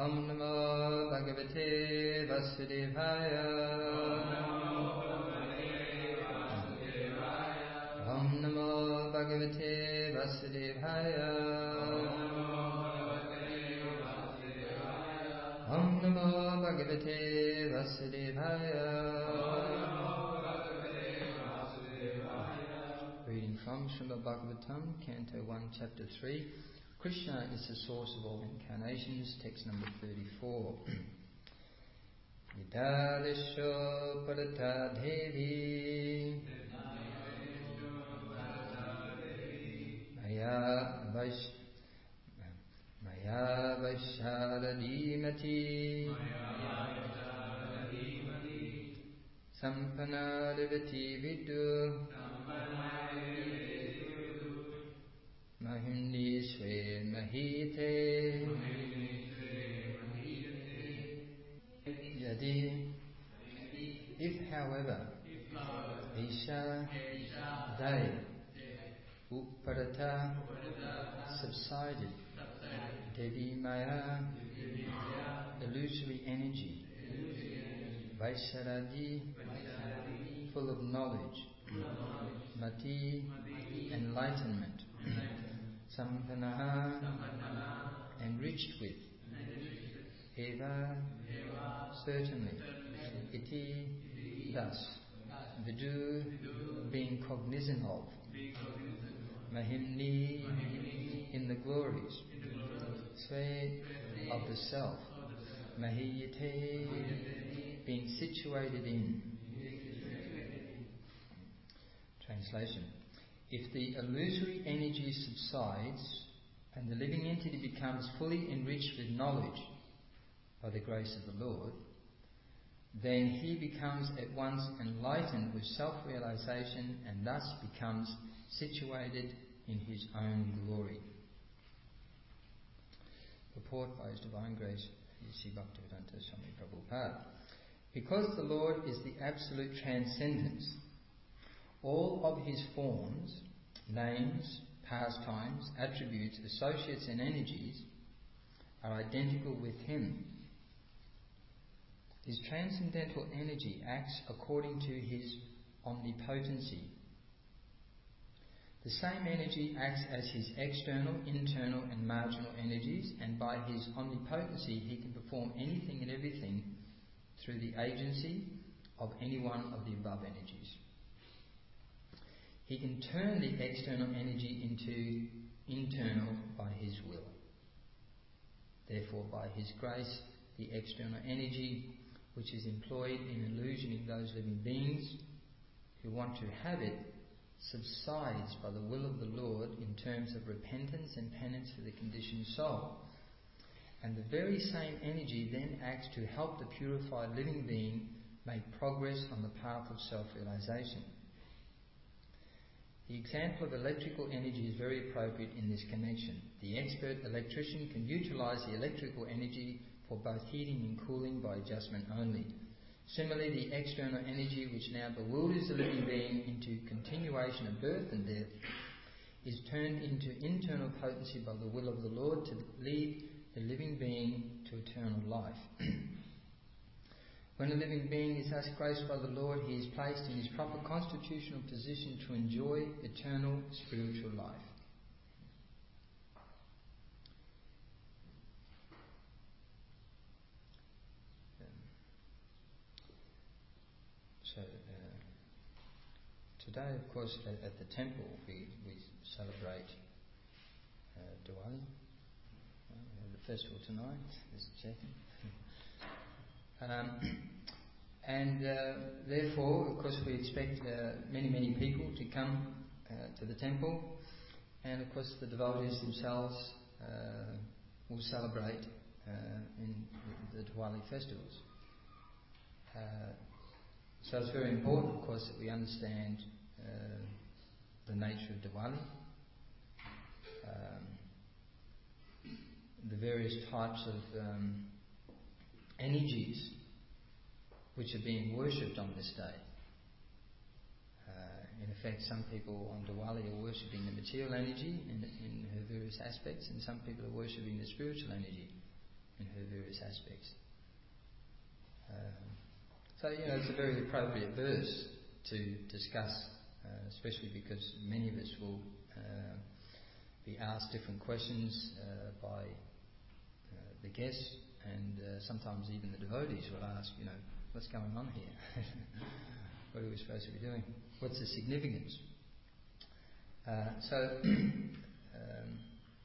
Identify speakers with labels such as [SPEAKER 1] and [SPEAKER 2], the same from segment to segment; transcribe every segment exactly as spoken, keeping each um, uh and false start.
[SPEAKER 1] Om Namo Bhagavate Vasudevaya. Om Namo Bhagavate Vasudevaya. Om Namo Bhagavate Vasudevaya. Reading from Srimad Bhagavatam, Canto one, Chapter three. Krishna is the source of all incarnations, text number thirty-four. Vidadisho Parata Devi Maya Vash Maya Vaisharadimati Sampana Devati Vidu Mahimni Swe Mahite Yadi. If, however, Isha, they, Uparata, subsided, Devi Maya, illusory energy, Vaisaradi, full of knowledge, Mati, enlightenment, Sampanaha, enriched with, Eva, certainly, Iti, thus, Vidu, being cognizant of, Mahimni, in the glories, Sve, of the self, Mahiyate, being situated in. Translation. If the illusory energy subsides and the living entity becomes fully enriched with knowledge by the grace of the Lord, then he becomes at once enlightened with self-realization and thus becomes situated in his own glory. Purport by His Divine Grace, Sri Bhaktivedanta Swami Prabhupada. Because the Lord is the absolute transcendence, all of his forms, names, pastimes, attributes, associates and energies are identical with him. His transcendental energy acts according to his omnipotency. The same energy acts as his external, internal and marginal energies, and by his omnipotency he can perform anything and everything through the agency of any one of the above energies. He can turn the external energy into internal by his will. Therefore, by his grace, the external energy which is employed in illusioning those living beings who want to have it subsides by the will of the Lord in terms of repentance and penance for the conditioned soul. And the very same energy then acts to help the purified living being make progress on the path of self-realization. The example of electrical energy is very appropriate in this connection. The expert electrician can utilize the electrical energy for both heating and cooling by adjustment only. Similarly, the external energy which now bewilders the living being into continuation of birth and death is turned into internal potency by the will of the Lord to lead the living being to eternal life. When a living being is thus graced by the Lord, he is placed in his proper constitutional position to enjoy eternal spiritual life. So, uh, today, of course, at, at the temple, we, we celebrate uh, Diwali. Uh, we have the festival tonight, just checking. um, and uh, therefore, of course, we expect uh, many, many people to come uh, to the temple. And, of course, the devotees themselves uh, will celebrate uh, in the Diwali festivals. Uh, So it's very important, of course, that we understand uh, the nature of Diwali, um, the various types of um, energies which are being worshipped on this day. Uh, in effect, some people on Diwali are worshipping the material energy in, in her various aspects, and some people are worshipping the spiritual energy in her various various aspects. Um, so, you know, it's a very appropriate verse to discuss, uh, especially because many of us will uh, be asked different questions uh, by uh, the guests, and uh, sometimes even the devotees will ask, you know, what's going on here? What are we supposed to be doing? What's the significance? Uh, so, um,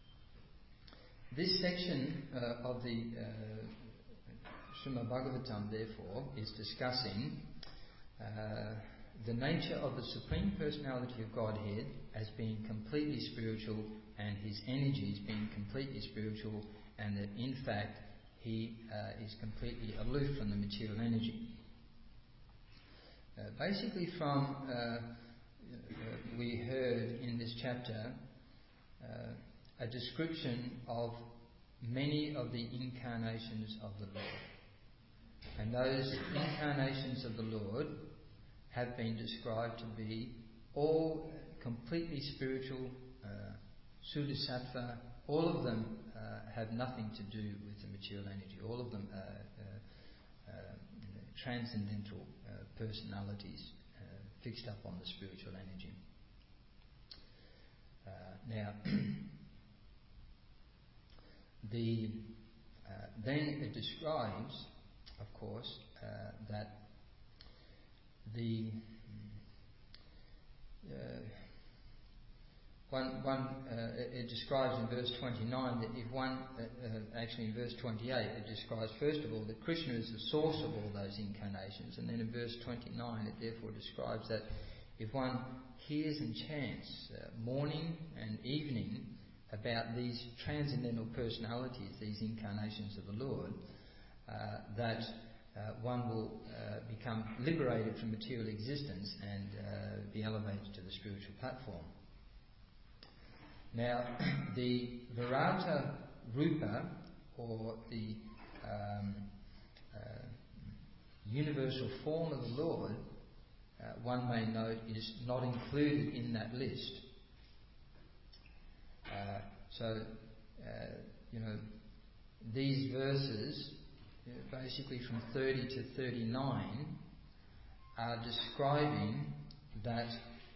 [SPEAKER 1] this section uh, of the uh, Srimad Bhagavatam, therefore, is discussing uh, the nature of the Supreme Personality of Godhead as being completely spiritual, and his energies being completely spiritual, and that in fact he uh, is completely aloof from the material energy. Uh, basically, from uh, uh, we heard in this chapter uh, a description of many of the incarnations of the Lord. And those incarnations of the Lord have been described to be all completely spiritual, uh, Suddha-sattva. All of them uh, have nothing to do with the material energy. All of them are uh, uh, transcendental uh, personalities uh, fixed up on the spiritual energy. Uh, now, the uh, then it describes, of course, uh, that the uh, one one uh, it, it describes in verse twenty-nine that if one uh, uh, actually in verse twenty-eight it describes first of all that Krishna is the source of all those incarnations, and then in verse twenty-nine it therefore describes that if one hears and chants uh, morning and evening about these transcendental personalities, these incarnations of the Lord, uh, that uh, one will uh, become liberated from material existence and uh, be elevated to the spiritual platform. Now, the Virata Rupa, or the um, uh, universal form of the Lord, uh, one may note, is not included in that list. Uh, so, uh, you know, these verses, you know, basically from thirty to thirty-nine, are describing that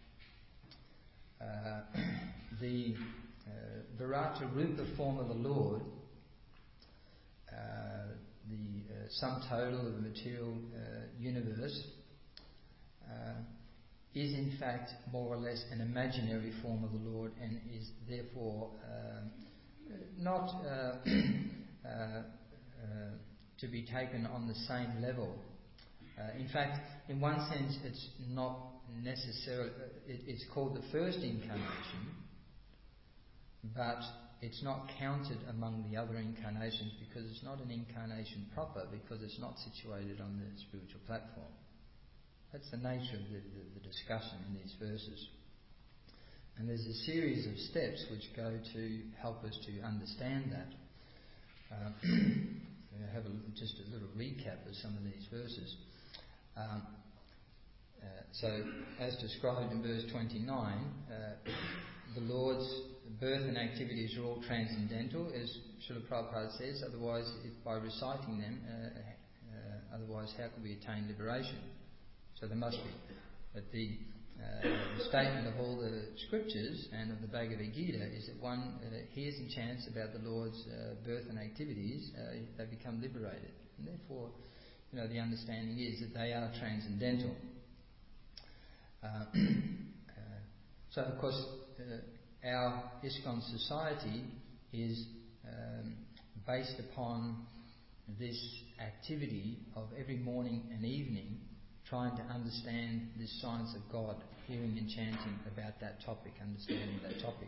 [SPEAKER 1] uh, the uh, Virata Rupa form of the Lord, uh, the uh, sum total of the material uh, universe, uh, is in fact more or less an imaginary form of the Lord, and is therefore uh, not uh, uh, uh, to be taken on the same level. Uh, in fact, in one sense, it's not necessarily, it, it's called the first incarnation, but it's not counted among the other incarnations because it's not an incarnation proper, because it's not situated on the spiritual platform. That's the nature of the, the, the discussion in these verses. And there's a series of steps which go to help us to understand that. Um, I have a, just a little recap of some of these verses. Um, uh, so, as described in verse twenty-nine, uh, the Lord's birth and activities are all transcendental, as Srila Prabhupada says, otherwise, if by reciting them, uh, uh, otherwise how could we attain liberation? So there must be. But the, uh, the statement of all the scriptures and of the Bhagavad Gita is that one uh, hears and chants about the Lord's uh, birth and activities, uh, they become liberated. And therefore, you know, the understanding is that they are transcendental. Uh, uh, so, of course, uh, our ISKCON society is um, based upon this activity of every morning and evening trying to understand this science of God, hearing and chanting about that topic, understanding that topic.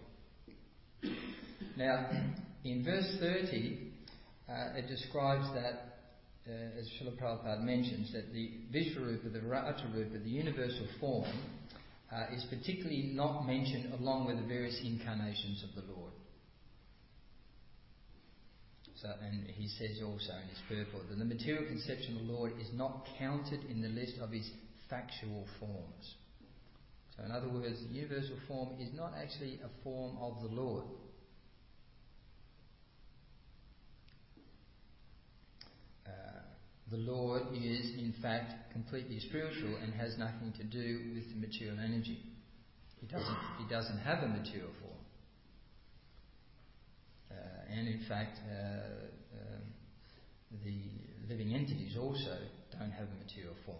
[SPEAKER 1] Now, in verse thirty, uh, it describes that, uh, as Srila Prabhupada mentions, that the Vishvarupa, the Virata Rupa, the universal form, uh, is particularly not mentioned along with the various incarnations of the Lord. So, and he says also in his purport that the material conception of the Lord is not counted in the list of his factual forms. So in other words, the universal form is not actually a form of the Lord. the Lord is in fact completely spiritual and has nothing to do with the material energy. He doesn't, he doesn't have a material form. Uh, and in fact, uh, uh, the living entities also don't have a material form.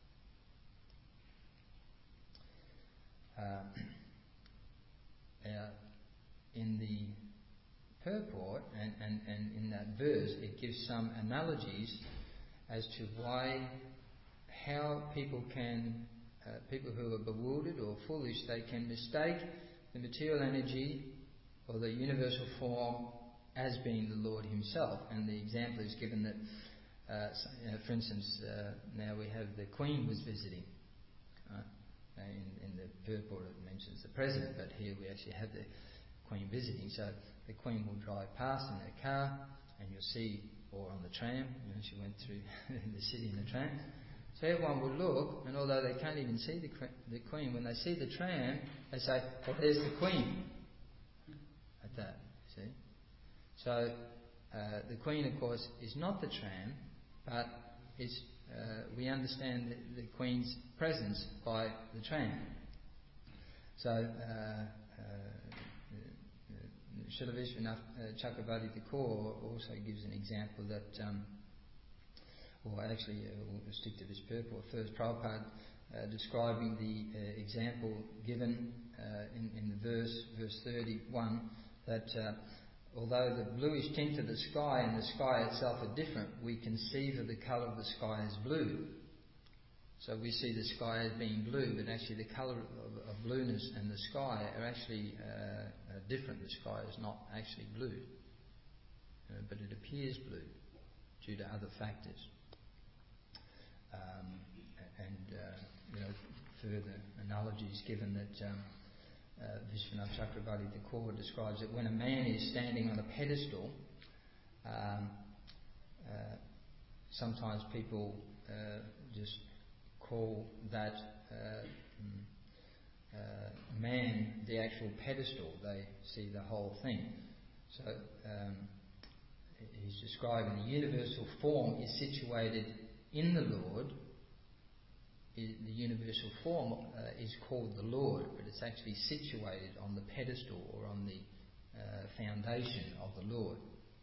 [SPEAKER 1] Uh, uh, in the purport and, and, and in that verse, it gives some analogies as to why, how people can, uh, people who are bewildered or foolish, they can mistake the material energy or the universal form as being the Lord Himself. And the example is given that, uh, so, you know, for instance, uh, now we have the Queen was visiting. Uh, in, in the purport it mentions the President, but here we actually have the Queen visiting. So the Queen will drive past in her car, and you'll see, or on the tram, you know, she went through the city in the tram. So everyone will look, and although they can't even see the, the Queen, when they see the tram, they say, "Oh, there's the Queen." Like that, see. So uh, the Queen, of course, is not the tram, but is uh, we understand the, the Queen's presence by the tram. So. Uh, Srila Vishwanath Chakravarti Thakur also gives an example that, um, or actually uh, we'll stick to this purport first. Prabhupada uh, describing the uh, example given uh, in, in the verse, verse thirty-one, that uh, although the bluish tint of the sky and the sky itself are different, we conceive of the colour of the sky as blue. So we see the sky as being blue, but actually the colour of, of blueness and the sky are actually uh, uh, different. The sky is not actually blue, uh, but it appears blue due to other factors. Um, and uh, you know, further analogies given that um, uh, Vishwanath Chakravarti Thakur describes that when a man is standing on a pedestal, um, uh, sometimes people uh, just call that uh, uh, man the actual pedestal. They see the whole thing. So um, he's describing the universal form is situated in the Lord. I, the universal form uh, is called the Lord, but it's actually situated on the pedestal or on the uh, foundation of the Lord.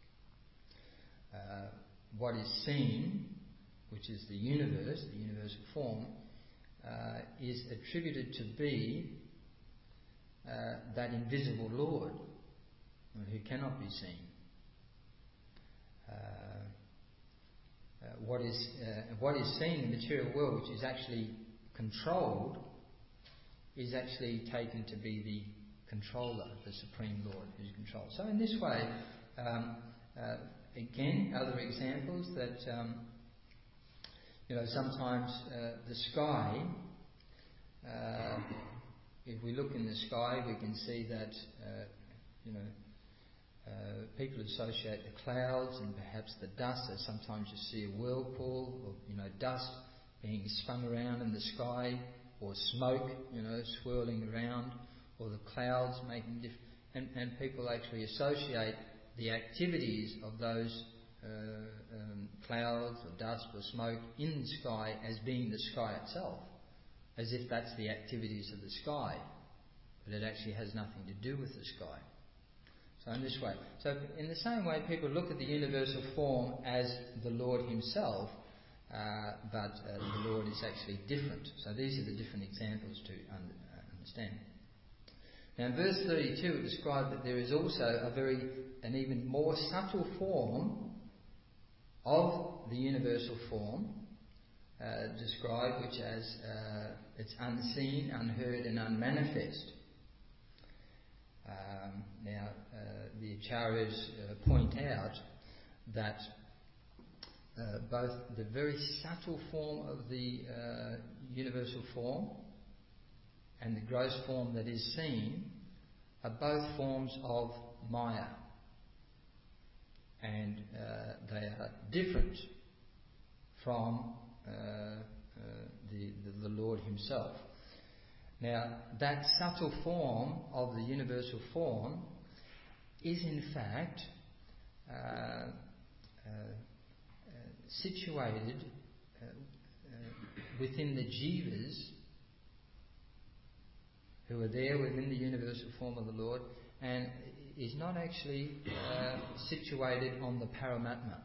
[SPEAKER 1] Uh, what is seen, which is the universe, the universal form, uh, is attributed to be uh, that invisible Lord who cannot be seen. Uh, uh, what is uh, what is seen in the material world, which is actually controlled, is actually taken to be the controller, the Supreme Lord who's controlled. So in this way, um, uh, again, other examples that um, you know, sometimes uh, the sky, uh, if we look in the sky, we can see that, uh, you know, uh, people associate the clouds and perhaps the dust. So sometimes you see a whirlpool, or, you know, dust being spun around in the sky, or smoke, you know, swirling around, or the clouds making different. And, and people actually associate the activities of those Uh, um, clouds or dust or smoke in the sky as being the sky itself, as if that's the activities of the sky, but it actually has nothing to do with the sky. So in this way, so in the same way, people look at the universal form as the Lord Himself, uh, but uh, the Lord is actually different. So these are the different examples to un- uh, understand. Now in verse thirty-two it describes that there is also a very, an even more subtle form of the universal form, uh, described which as uh, it's unseen, unheard and unmanifest. Um, now uh, the Acharyas uh, point out that uh, both the very subtle form of the uh, universal form and the gross form that is seen are both forms of Maya. And uh, they are different from uh, uh, the, the, the Lord Himself. Now, that subtle form of the universal form is in fact uh, uh, situated uh, uh, within the jivas who are there within the universal form of the Lord, and is not actually uh, situated on the Paramatma.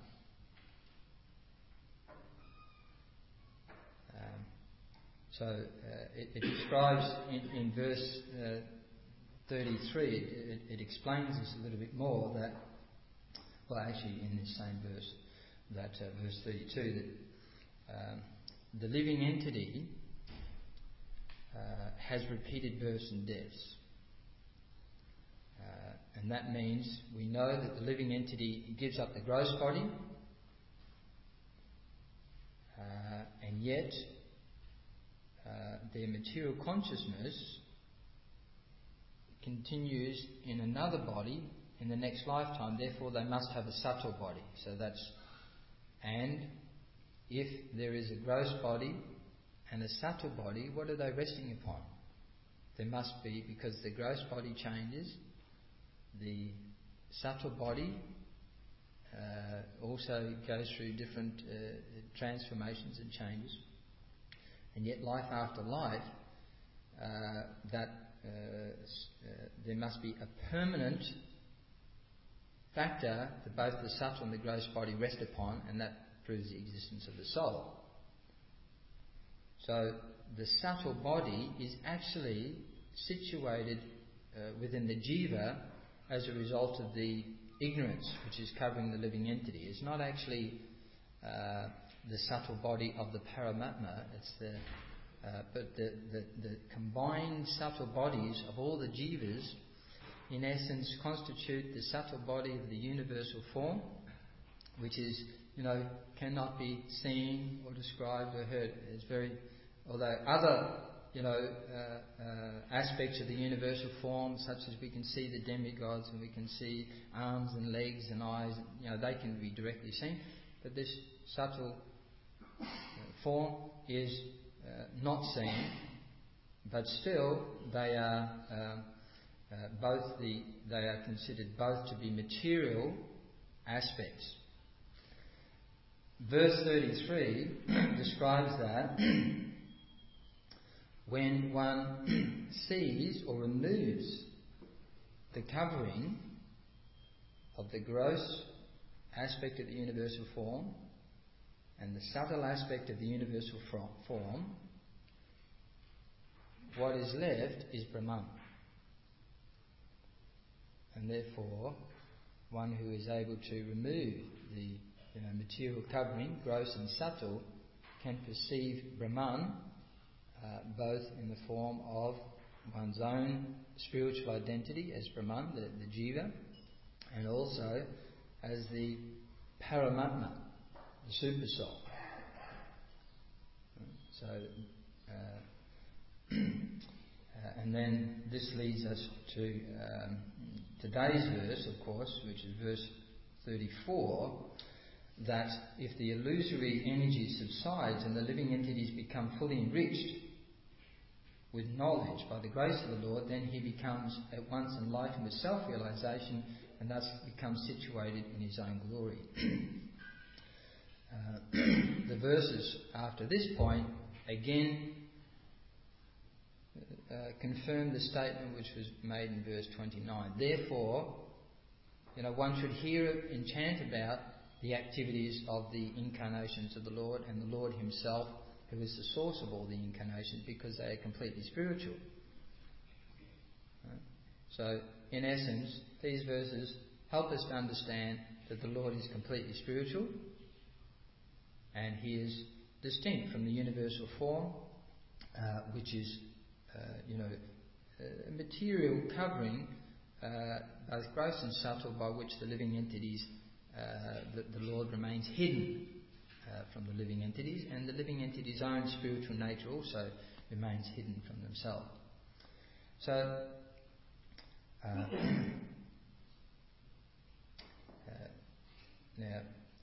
[SPEAKER 1] Um, so uh, it, it describes in, in verse uh, thirty-three, it, it, it explains this a little bit more, that, well actually in this same verse, that uh, verse thirty-two, that um, the living entity uh, has repeated births and deaths. Uh, and that means we know that the living entity gives up the gross body, uh, and yet uh, their material consciousness continues in another body in the next lifetime. Therefore, they must have a subtle body. So that's, and if there is a gross body and a subtle body, what are they resting upon? There must be, because the gross body changes, the subtle body uh, also goes through different uh, transformations and changes, and yet life after life, uh, that uh, uh, there must be a permanent factor that both the subtle and the gross body rest upon, and that proves the existence of the soul. So the subtle body is actually situated uh, within the jiva as a result of the ignorance which is covering the living entity. It's not actually uh, the subtle body of the Paramatma, it's the uh, but the, the, the combined subtle bodies of all the jivas in essence constitute the subtle body of the universal form, which is, you know, cannot be seen or described or heard. It's very, although other, you know, uh, uh, aspects of the universal form, such as we can see the demigods and we can see arms and legs and eyes, you know, they can be directly seen. But this subtle uh, form is uh, not seen, but still they are um, uh, both the they are considered both to be material aspects. Verse thirty-three describes that when one sees or removes the covering of the gross aspect of the universal form and the subtle aspect of the universal form, what is left is Brahman. And therefore, one who is able to remove the you know, material covering, gross and subtle, can perceive Brahman uh, both in the form of one's own spiritual identity as Brahman, the, the jiva, and also as the Paramatma, the super soul. So, uh, uh, and then this leads us to um, today's verse, of course, which is verse thirty-four, that if the illusory energy subsides and the living entities become fully enriched with knowledge by the grace of the Lord, then he becomes at once enlightened with self-realization and thus becomes situated in his own glory. uh, the verses after this point again uh, confirm the statement which was made in verse twenty-nine. Therefore, you know, one should hear and chant about the activities of the incarnations of the Lord and the Lord himself, who is the source of all the incarnations, because they are completely spiritual. Right? So, in essence, these verses help us to understand that the Lord is completely spiritual and he is distinct from the universal form, uh, which is, uh, you know, a material covering uh, both gross and subtle, by which the living entities, uh, the, the Lord remains hidden uh, from the living entities, and the living entities' own spiritual nature also remains hidden from themselves. So, uh, uh, now,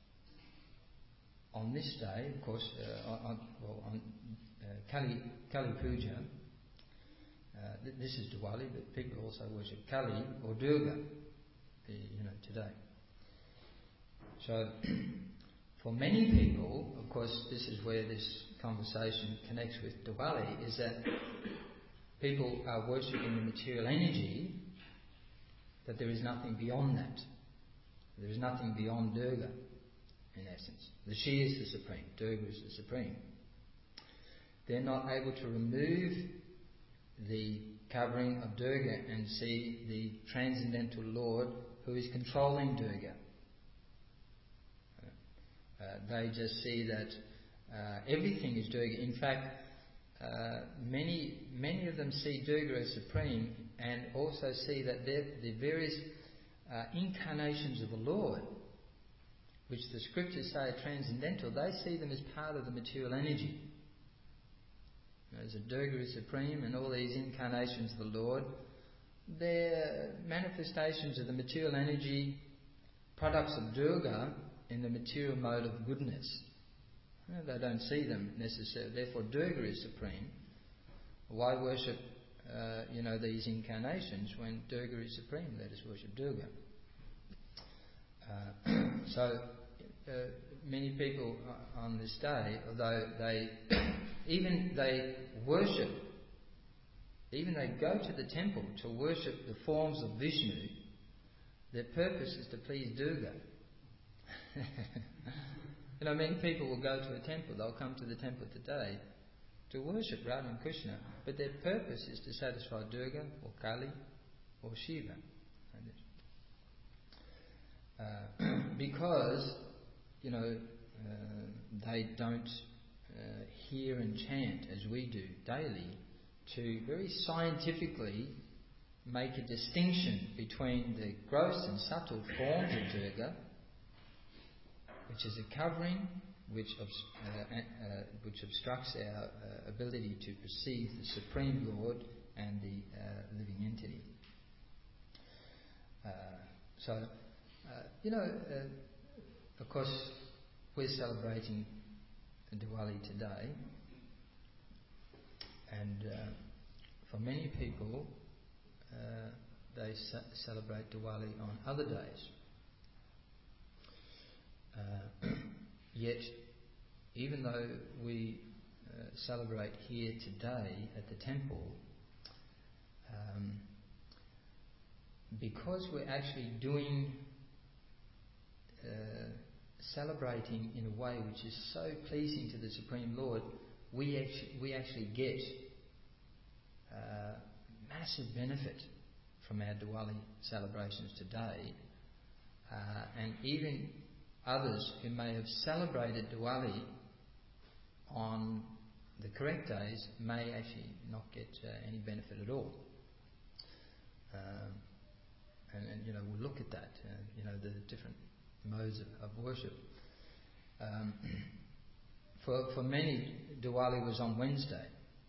[SPEAKER 1] on this day, of course, uh, on, well, on uh, Kali, Kali Puja, uh, th- this is Diwali, but people also worship Kali or Durga, the, you know, today. So, for many people, of course, this is where this conversation connects with Diwali, is that people are worshipping the material energy, that there is nothing beyond that. There is nothing beyond Durga, in essence. The She is the Supreme, Durga is the Supreme. They're not able to remove the covering of Durga and see the transcendental Lord who is controlling Durga. Uh, they just see that uh, everything is Durga. In fact, uh, many many of them see Durga as supreme, and also see that the various uh, incarnations of the Lord, which the scriptures say are transcendental, they see them as part of the material energy. As a Durga is supreme, and all these incarnations of the Lord, they're manifestations of the material energy, products of Durga in the material mode of goodness. You know, they don't see them necessarily. Therefore, Durga is supreme. Why worship, uh, you know, these incarnations when Durga is supreme? Let us worship Durga. Uh, so, uh, many people on this day, although they even they worship, even they go to the temple to worship the forms of Vishnu, their purpose is to please Durga. You know, many people will go to a temple, they'll come to the temple today to worship Radha and Krishna, but their purpose is to satisfy Durga or Kali or Shiva. Uh, because, you know, uh, they don't uh, hear and chant as we do daily to very scientifically make a distinction between the gross and subtle forms of Durga, which is a covering which, obs- uh, uh, which obstructs our uh, ability to perceive the Supreme Lord and the uh, living entity. Uh, so, uh, you know, uh, of course, we're celebrating Diwali today, and uh, for many people, uh, they ce- celebrate Diwali on other days. Uh, yet, even though we uh, celebrate here today at the temple, um, because we're actually doing, uh, celebrating in a way which is so pleasing to the Supreme Lord, we actually, we actually get uh, massive benefit from our Diwali celebrations today, uh, and even others who may have celebrated Diwali on the correct days may actually not get uh, any benefit at all. Um, and, and, you know, we'll look at that, uh, you know, the different modes of, of worship. Um, for, for many, Diwali was on Wednesday,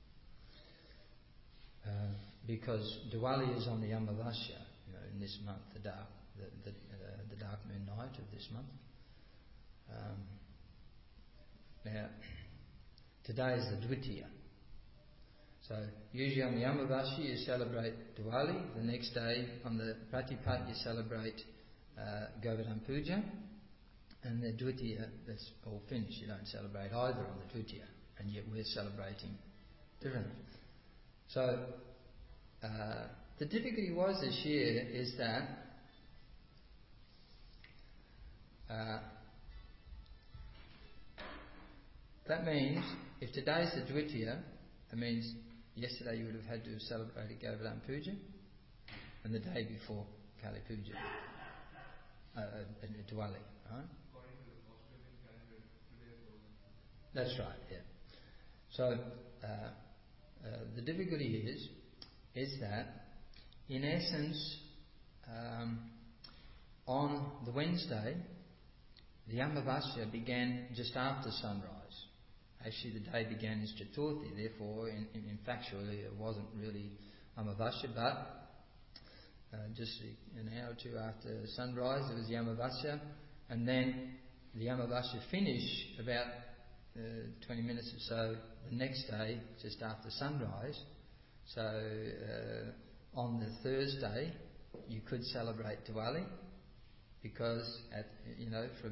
[SPEAKER 1] uh, because Diwali is on the Amavasya, you know, in this month, the dark, the, the, uh, the dark moon night of this month. Um, now, today is the Dvitiya. So, usually on the Amavasya you celebrate Diwali, the next day on the Pratipat you celebrate uh, Govardhan Puja, and the Dvitiya, that's all finished. You don't celebrate either on the Dvitiya, and yet we're celebrating differently. So, uh, the difficulty was this year is that uh, that means if today's the Dvitiya, it means yesterday you would have had to have celebrated Govardhan Puja, and the day before Kali Puja, uh, uh, Diwali, right? That's right, yeah. So, uh, uh, the difficulty is, is that, in essence, um, on the Wednesday, the Amavasya began just after sunrise. Actually, the day began as Chaturthi, therefore, in, in, in factually, it wasn't really Amavasya, but uh, just an hour or two after sunrise, it was the Amavasya, and then the Amavasya finished about uh, twenty minutes or so the next day, just after sunrise. So, uh, on the Thursday, you could celebrate Diwali, because at, you know, for about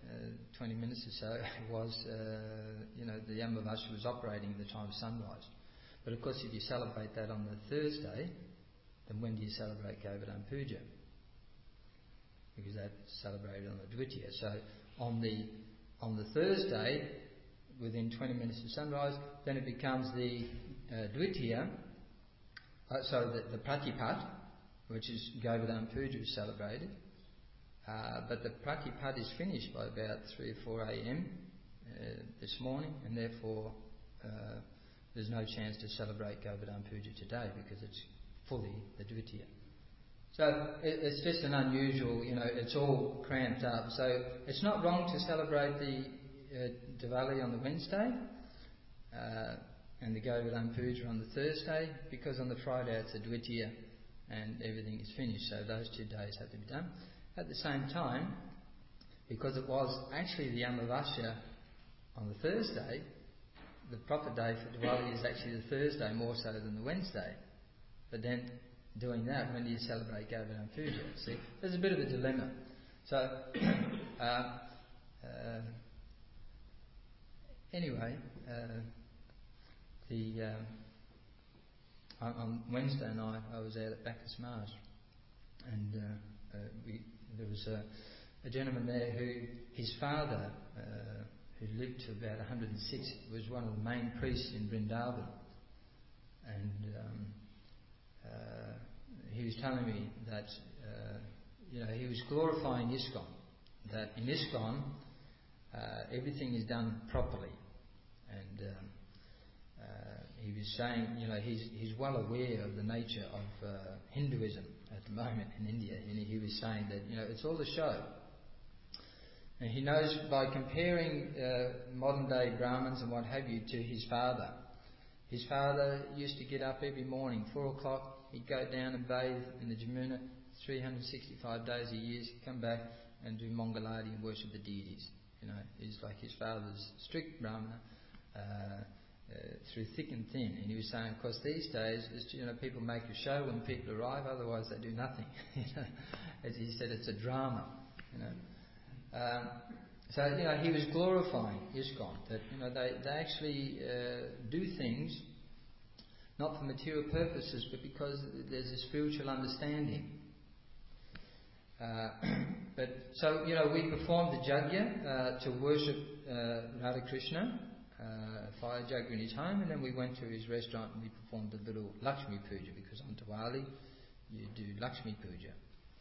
[SPEAKER 1] uh, twenty minutes or so, was, uh, you know, the Amavasya was operating at the time of sunrise. But of course, if you celebrate that on the Thursday, then when do you celebrate Govardhan Puja? Because that's celebrated on the Dvitiya. So on the on the Thursday, within twenty minutes of sunrise, then it becomes the uh, Dvitiya, uh, so the, the Pratipat, which is Govardhan Puja is celebrated. Uh, but the Pratipat is finished by about three or four a.m. Uh, this morning, and therefore uh, there's no chance to celebrate Govardhan Puja today because it's fully the Dvitiya. So it, it's just an unusual, you know, it's all cramped up. So it's not wrong to celebrate the uh, Diwali on the Wednesday uh, and the Govardhan Puja on the Thursday, because on the Friday it's the Dvitiya and everything is finished. So those two days have to be done. At the same time, because it was actually the Amavasya on the Thursday, the proper day for Diwali is actually the Thursday more so than the Wednesday. But then doing that, when do you celebrate Govardhan Puja? See, there's a bit of a dilemma. So, uh, uh, anyway, uh, the uh, on, on Wednesday night I was out at Bacchus Marsh, and uh, uh, we, there was a, a gentleman there who his father, uh, who lived to about one hundred and six, was one of the main priests in Vrindavan, and um, uh, he was telling me that uh, you know he was glorifying ISKCON, that in ISKCON uh, everything is done properly, and um, uh, he was saying, you know, he's he's well aware of the nature of uh, Hinduism at the moment in India, and he was saying that, you know, it's all a show. And he knows by comparing uh, modern day Brahmins and what have you to his father. His father used to get up every morning, four o'clock, he'd go down and bathe in the Jamuna three hundred sixty-five days a year, come back and do Mangaladi and worship the deities. You know, he's like his father's strict Brahmana, uh, uh, through thick and thin. And he was saying, of course, these days, it's, you know, people make a show when people arrive, otherwise they do nothing. You know, as he said, it's a drama. You know. Um, so, you know, he was glorifying ISKCON, that, you know, they, they actually uh, do things not for material purposes, but because there's a spiritual understanding. Uh, but so, you know, we performed the Jagya uh, to worship uh, Radha Krishna, uh, fire Jagya in his home, and then we went to his restaurant and we performed a little Lakshmi Puja, because on Diwali you do Lakshmi Puja.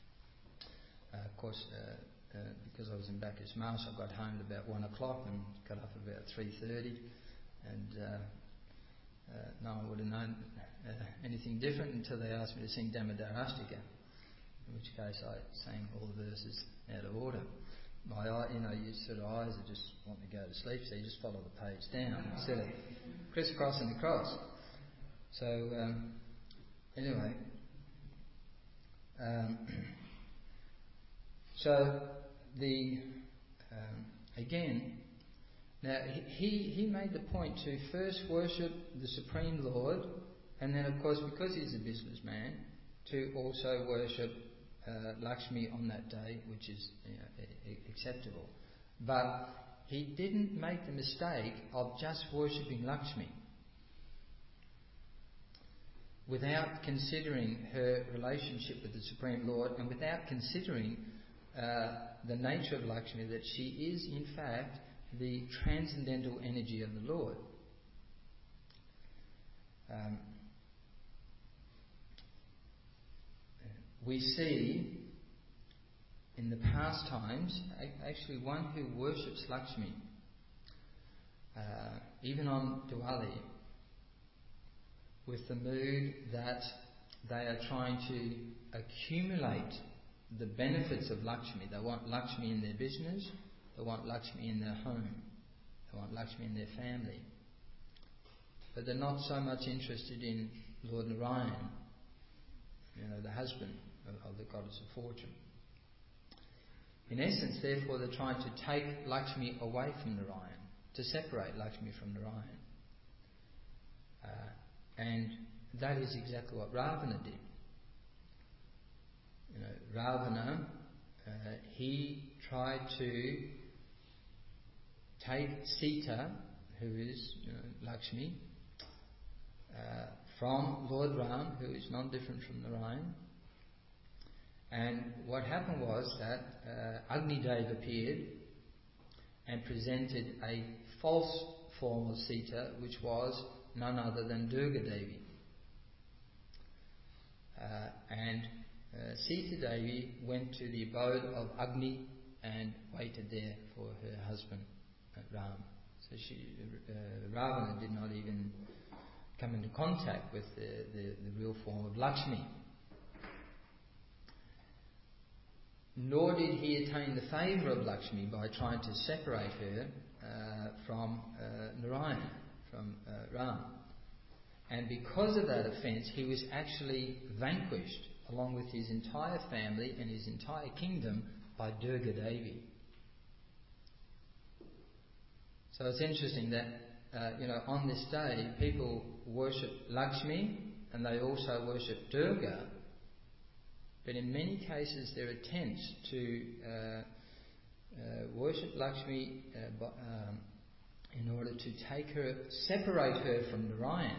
[SPEAKER 1] Uh, of course, uh, Uh, because I was in Bacchus Marsh, I got home at about one o'clock and got up at about three thirty, and uh, uh, no one would have known uh, anything different until they asked me to sing Damodar Astika, in which case I sang all the verses out of order. My eye, you know, your sort of eyes are just wanting to go to sleep, so you just follow the page down instead of crisscrossing across. So um, anyway, um, so. The um, again, now he he made the point to first worship the Supreme Lord, and then of course, because he's a businessman, to also worship uh, Lakshmi on that day, which is, you know, acceptable. But he didn't make the mistake of just worshipping Lakshmi without considering her relationship with the Supreme Lord, and without considering Uh, the nature of Lakshmi, that she is in fact the transcendental energy of the Lord. Um, we see in the past times actually one who worships Lakshmi, uh, even on Diwali, with the mood that they are trying to accumulate the benefits of Lakshmi. They want Lakshmi in their business, they want Lakshmi in their home, they want Lakshmi in their family. But they're not so much interested in Lord Narayan, you know, the husband of, of the goddess of fortune. In essence, therefore, they're trying to take Lakshmi away from Narayan, to separate Lakshmi from Narayan. Uh, and that is exactly what Ravana did. You know, Ravana, uh, he tried to take Sita, who is you know, Lakshmi, uh, from Lord Ram, who is not different from Narayan. And what happened was that uh, Agni Dev appeared and presented a false form of Sita, which was none other than Durga Devi. Uh, and uh, Sita Devi went to the abode of Agni and waited there for her husband, uh, Ram. So she, uh, Ravana did not even come into contact with the, the, the real form of Lakshmi. Nor did he attain the favour of Lakshmi by trying to separate her uh, from uh, Narayan, from uh, Ram. And because of that offence, he was actually vanquished, along with his entire family and his entire kingdom, by Durga Devi. So it's interesting that, uh, you know, on this day, people worship Lakshmi and they also worship Durga. But in many cases, their attempts to uh, uh, worship Lakshmi uh, um, in order to take her, separate her from Narayan,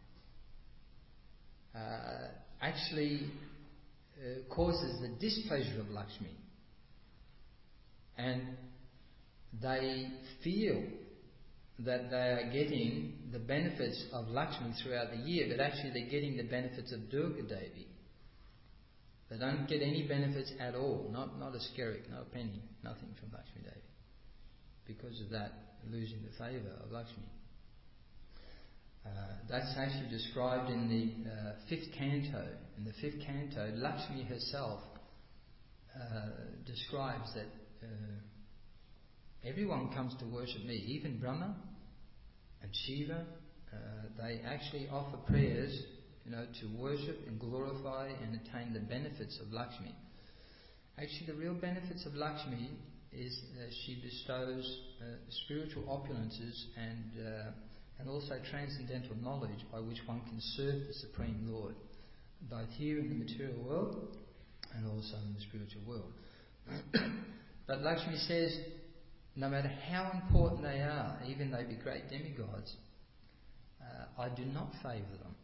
[SPEAKER 1] uh, actually uh, causes the displeasure of Lakshmi. And they feel that they are getting the benefits of Lakshmi throughout the year, but actually they're getting the benefits of Durga Devi. They don't get any benefits at all, not not a skerrick, not a penny, nothing from Lakshmi Devi, because of that losing the favour of Lakshmi. Uh, that's actually described in the uh, fifth canto. In the fifth canto, Lakshmi herself uh, describes that uh, everyone comes to worship me, even Brahma and Shiva. Uh, they actually offer prayers, you know, to worship and glorify and attain the benefits of Lakshmi. Actually, the real benefits of Lakshmi is that she bestows uh, spiritual opulences and uh, and also transcendental knowledge by which one can serve the Supreme Lord, both here in the material world and also in the spiritual world. But Lakshmi says, no matter how important they are, even they be great demigods, uh, I do not favour them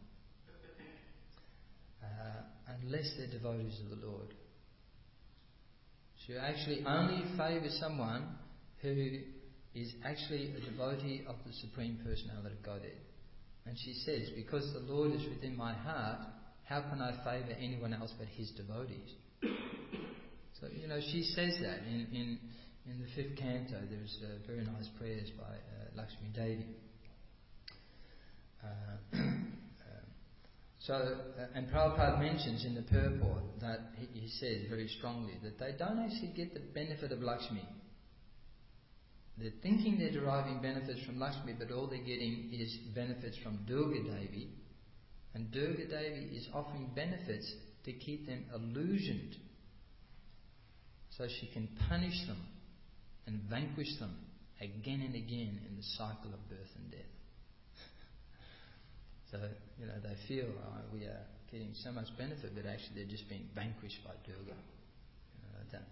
[SPEAKER 1] uh, unless they're devotees of the Lord. She actually only favours someone who is actually a devotee of the Supreme Personality of Godhead. And she says, because the Lord is within my heart, how can I favour anyone else but His devotees? So, you know, she says that in, in, in the fifth canto. There's uh, very nice prayers by uh, Lakshmi Devi. Uh, uh, so, uh, and Prabhupada mentions in the purport that he, he says very strongly that they don't actually get the benefit of Lakshmi. They're thinking they're deriving benefits from Lakshmi, but all they're getting is benefits from Durga Devi. And Durga Devi is offering benefits to keep them illusioned, so she can punish them and vanquish them again and again in the cycle of birth and death. So, you know, they feel, oh, we are getting so much benefit, but actually they're just being vanquished by Durga. You know, like that.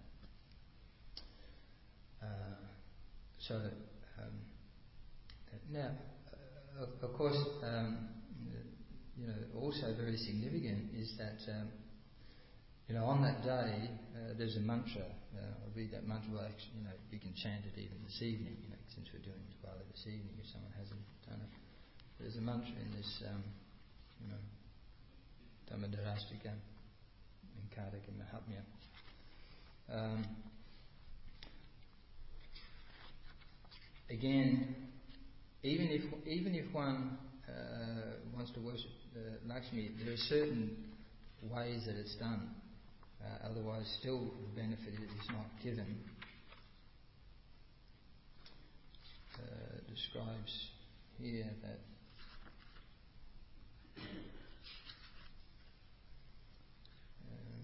[SPEAKER 1] Uh, so, um, now, uh, of course, um, you know, also very significant is that, um, you know, on that day, uh, there's a mantra. Uh, I'll read that mantra. Well, actually, you know, you can chant it even this evening, you know, since we're doing it Dwali this evening, if someone hasn't done it. There's a mantra in this, um, you know, Dhammadarastika in Kartika Mahatmya. Um, again, even if even if one uh, wants to worship uh, Lakshmi, there are certain ways that it's done. Uh, otherwise, still the benefit is not given. Uh, describes here that um,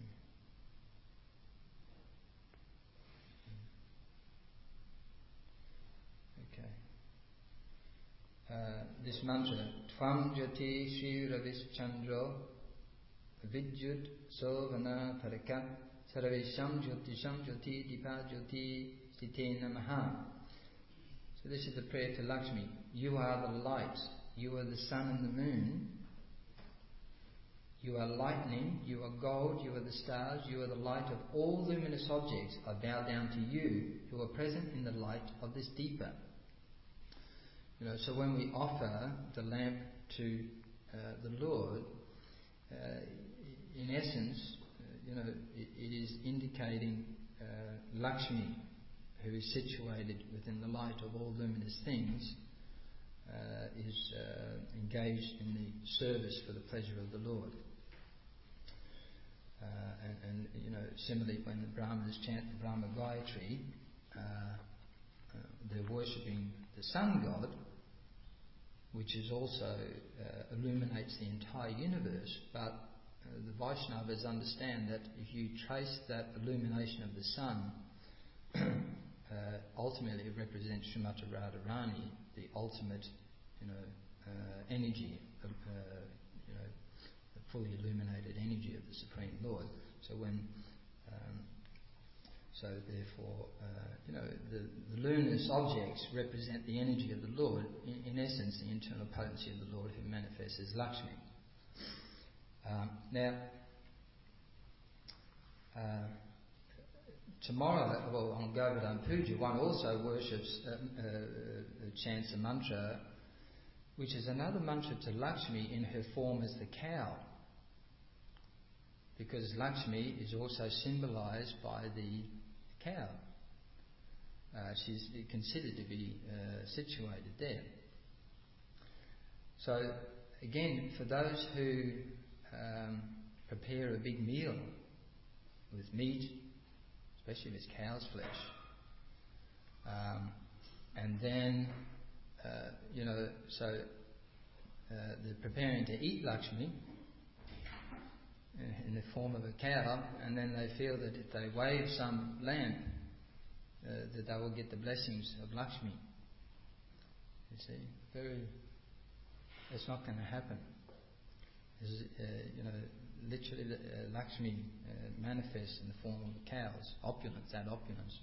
[SPEAKER 1] okay. Uh, this mantra, Tvam Jyoti Shri Ravis Chandro Vidyut Sovana Taraka Sarvesham Jyotisham Jyoti Dipa Jyoti Stite Namaha. So this is the prayer to Lakshmi. You are the light. You are the sun and the moon. You are lightning. You are gold. You are the stars. You are the light of all luminous objects. I bow down to you, who are present in the light of this deepa. You know, so when we offer the lamp to uh, the Lord, uh, in essence, uh, you know, it, it is indicating uh, Lakshmi, who is situated within the light of all luminous things, uh, is uh, engaged in the service for the pleasure of the Lord. Uh, and, and, you know, similarly, when the Brahmanas chant the Brahma Gayatri, uh, uh, they're worshipping the sun god, which is also uh, illuminates the entire universe. But uh, the Vaishnavas understand that if you trace that illumination of the sun, uh, ultimately it represents Srimati Radharani, the ultimate, you know, uh, energy of, uh, you know, the fully illuminated energy of the Supreme Lord. So when, um, so therefore, uh, you know, the, the luminous objects represent the energy of the Lord. In, in essence, the internal potency of the Lord, who manifests as Lakshmi. Um, now, uh, tomorrow, well, on Govardhan Puja, one also worships, uh, uh, chants a mantra, which is another mantra to Lakshmi in her form as the cow. Because Lakshmi is also symbolized by the cow. Uh, she's considered to be uh, situated there. So, again, for those who um, prepare a big meal with meat, especially if it's cow's flesh, um, and then, uh, you know, so uh, they're preparing to eat Lakshmi in the form of a cow, and then they feel that if they wave some lamp, uh, that they will get the blessings of Lakshmi. You see, very, it's not going to happen. Uh, you know, literally, the, uh, Lakshmi uh, manifests in the form of cows, opulence, that opulence,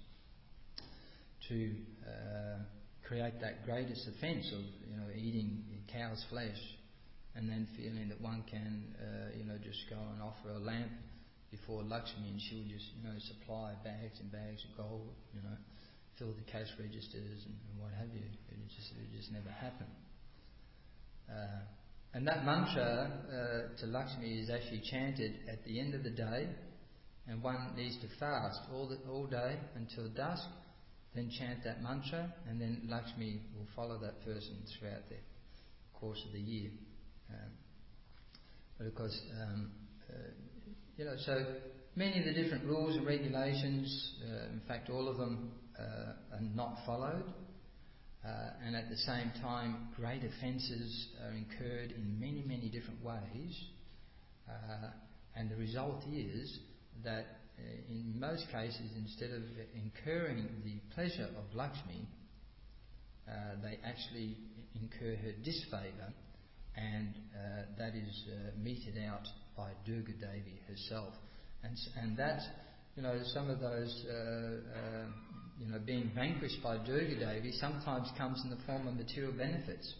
[SPEAKER 1] to uh, create that greatest offence of, you know, eating cow's flesh, and then feeling that one can, uh, you know, just go and offer a lamp before Lakshmi, and she will just, you know, supply bags and bags of gold, you know, fill the cash registers and, and what have you. It just, it just never happen. Uh, and that mantra uh, to Lakshmi is actually chanted at the end of the day, and one needs to fast all the, all day until dusk, then chant that mantra, and then Lakshmi will follow that person throughout the course of the year. Um, but of course, um, uh, you know, so many of the different rules and regulations, uh, in fact all of them uh, are not followed, uh, and at the same time great offences are incurred in many, many different ways, uh, and the result is that uh, in most cases, instead of incurring the pleasure of Lakshmi, uh, they actually incur her disfavour, and uh, that is uh, meted out by Durga Devi herself. And and that, you know, some of those, uh, uh, you know, being vanquished by Durga Devi sometimes comes in the form of material benefits.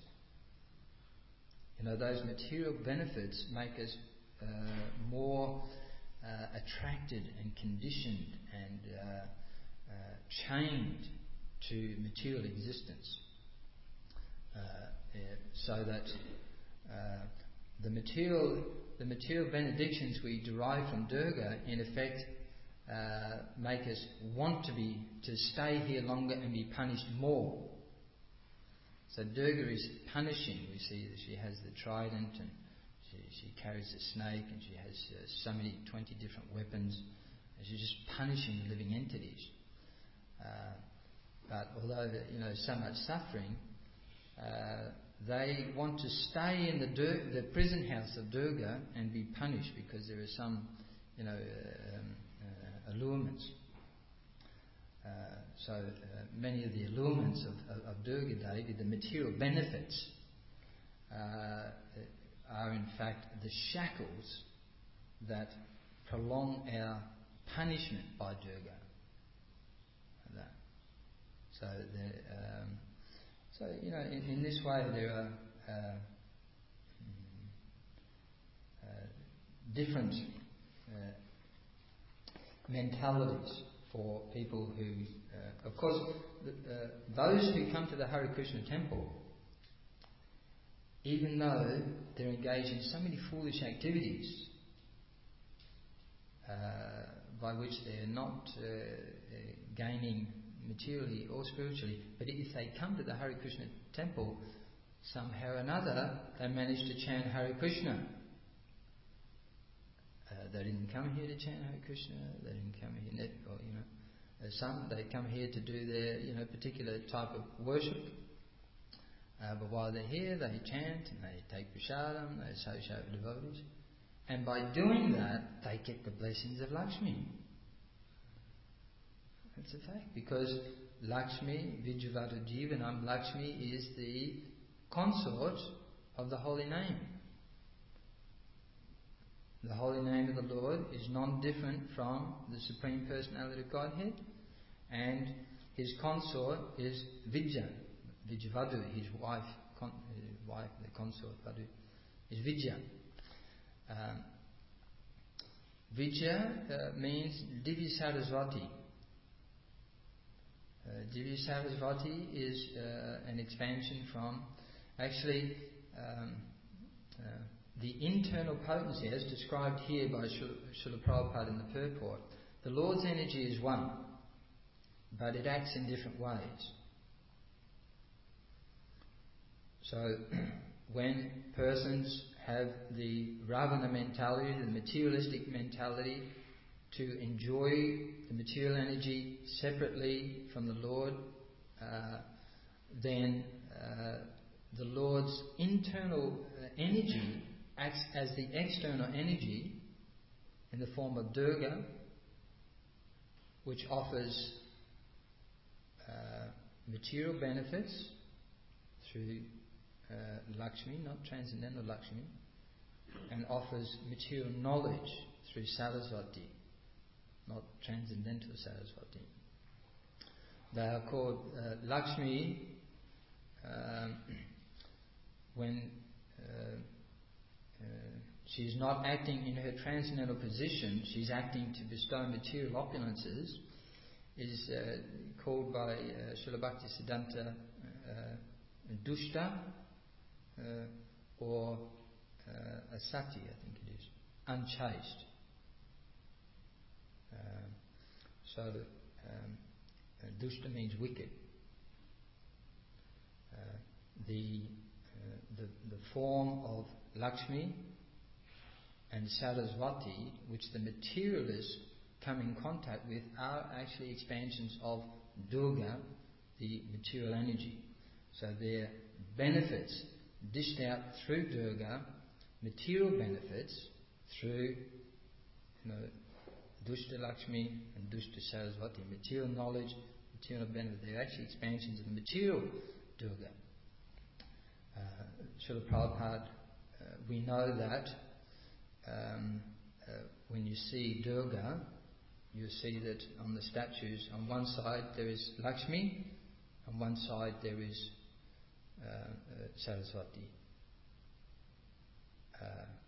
[SPEAKER 1] You know, those material benefits make us uh, more uh, attracted and conditioned and uh, uh, chained to material existence. Uh, yeah, so that uh, the material the material benedictions we derive from Durga, in effect, uh, make us want to be to stay here longer and be punished more. So Durga is punishing. We see that she has the trident, and she, she carries a snake, and she has uh, so many twenty different weapons, and she's just punishing the living entities. Uh, but although the, you know so much suffering, uh, they want to stay in the Dur- the prison house of Durga and be punished because there are some, you know, uh, um, uh, allurements. Uh, so uh, many of the allurements of, of, of Durga Devi, the material benefits, uh, are in fact the shackles that prolong our punishment by Durga. That. So the, um, So, you know, in, in this way there are uh, uh, different uh, mentalities for people who, uh, of course, the, uh, those who come to the Hare Krishna temple, even though they're engaged in so many foolish activities uh, by which they're not uh, uh, gaining materially or spiritually, but if they come to the Hare Krishna temple, somehow or another they manage to chant Hare Krishna. Uh, they didn't come here to chant Hare Krishna. They didn't come here, or you know, uh, some they come here to do their you know particular type of worship. Uh, but while they're here, they chant and they take prasadam, they associate with devotees, and by doing that, they get the blessings of Lakshmi. That's a fact, because Lakshmi, Vijavada Jivanam, Lakshmi is the consort of the holy name. The holy name of the Lord is non-different from the Supreme Personality of Godhead, and his consort is Vijja, Vijavadu, his wife, con, his wife, the consort Vadu, is Vijja. Um, Vijja uh, means Divya Saraswati. Uh, Divya Saraswati is uh, an expansion from, actually, um, uh, the internal potency, as described here by Srila Prabhupada in the purport. The Lord's energy is one, but it acts in different ways. So, when persons have the Ravana mentality, the materialistic mentality, to enjoy the material energy separately from the Lord, uh, then uh, the Lord's internal uh, energy acts as the external energy in the form of Durga, which offers uh, material benefits through uh, Lakshmi, not transcendental Lakshmi, and offers material knowledge through Saraswati, not transcendental Saraswati. They are called uh, Lakshmi um, when uh, uh, she is not acting in her transcendental position, she's acting to bestow material opulences, is uh, called by uh, Srila Bhaktisiddhanta uh, Dushta uh, or uh, Asati, I think it is, unchaste. Uh, so, um, uh, Dushta means wicked. Uh, the, uh, the the form of Lakshmi and Saraswati, which the materialists come in contact with, are actually expansions of Durga, the material energy. So their benefits dished out through Durga, material benefits through, you know, Dushta Lakshmi and Dushta Saraswati, material knowledge, material benefit. They're actually expansions of the material Durga. Uh, Srila Prabhupada, uh, we know that um, uh, when you see Durga, you see that on the statues, on one side there is Lakshmi, on one side there is uh, uh, Saraswati. Uh,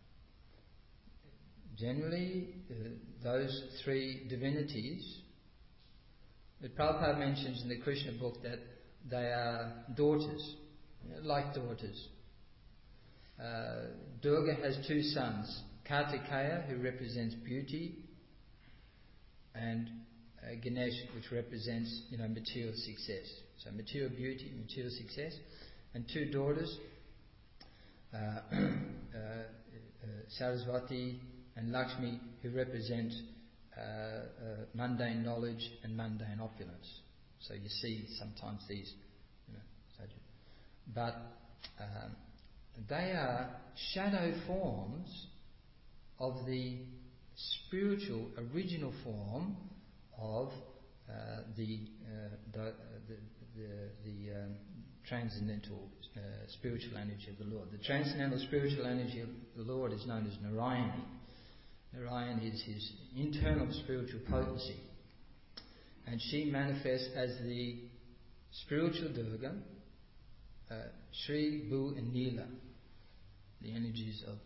[SPEAKER 1] Generally, uh, those three divinities, that Prabhupada mentions in the Krishna book that they are daughters, you know, like daughters. Uh, Durga has two sons, Kartikeya, who represents beauty, and uh, Ganesh, which represents, you know, material success. So material beauty, material success, and two daughters, uh, uh, uh, Saraswati and Lakshmi, who represent uh, uh, mundane knowledge and mundane opulence. So you see sometimes these, you know, but um, they are shadow forms of the spiritual original form of uh, the, uh, the the the, the um, transcendental uh, spiritual energy of the Lord. The transcendental spiritual energy of the Lord is known as Narayani. Narayani is his internal spiritual potency, and she manifests as the spiritual Durga Shri, Bu and Nila, the energies of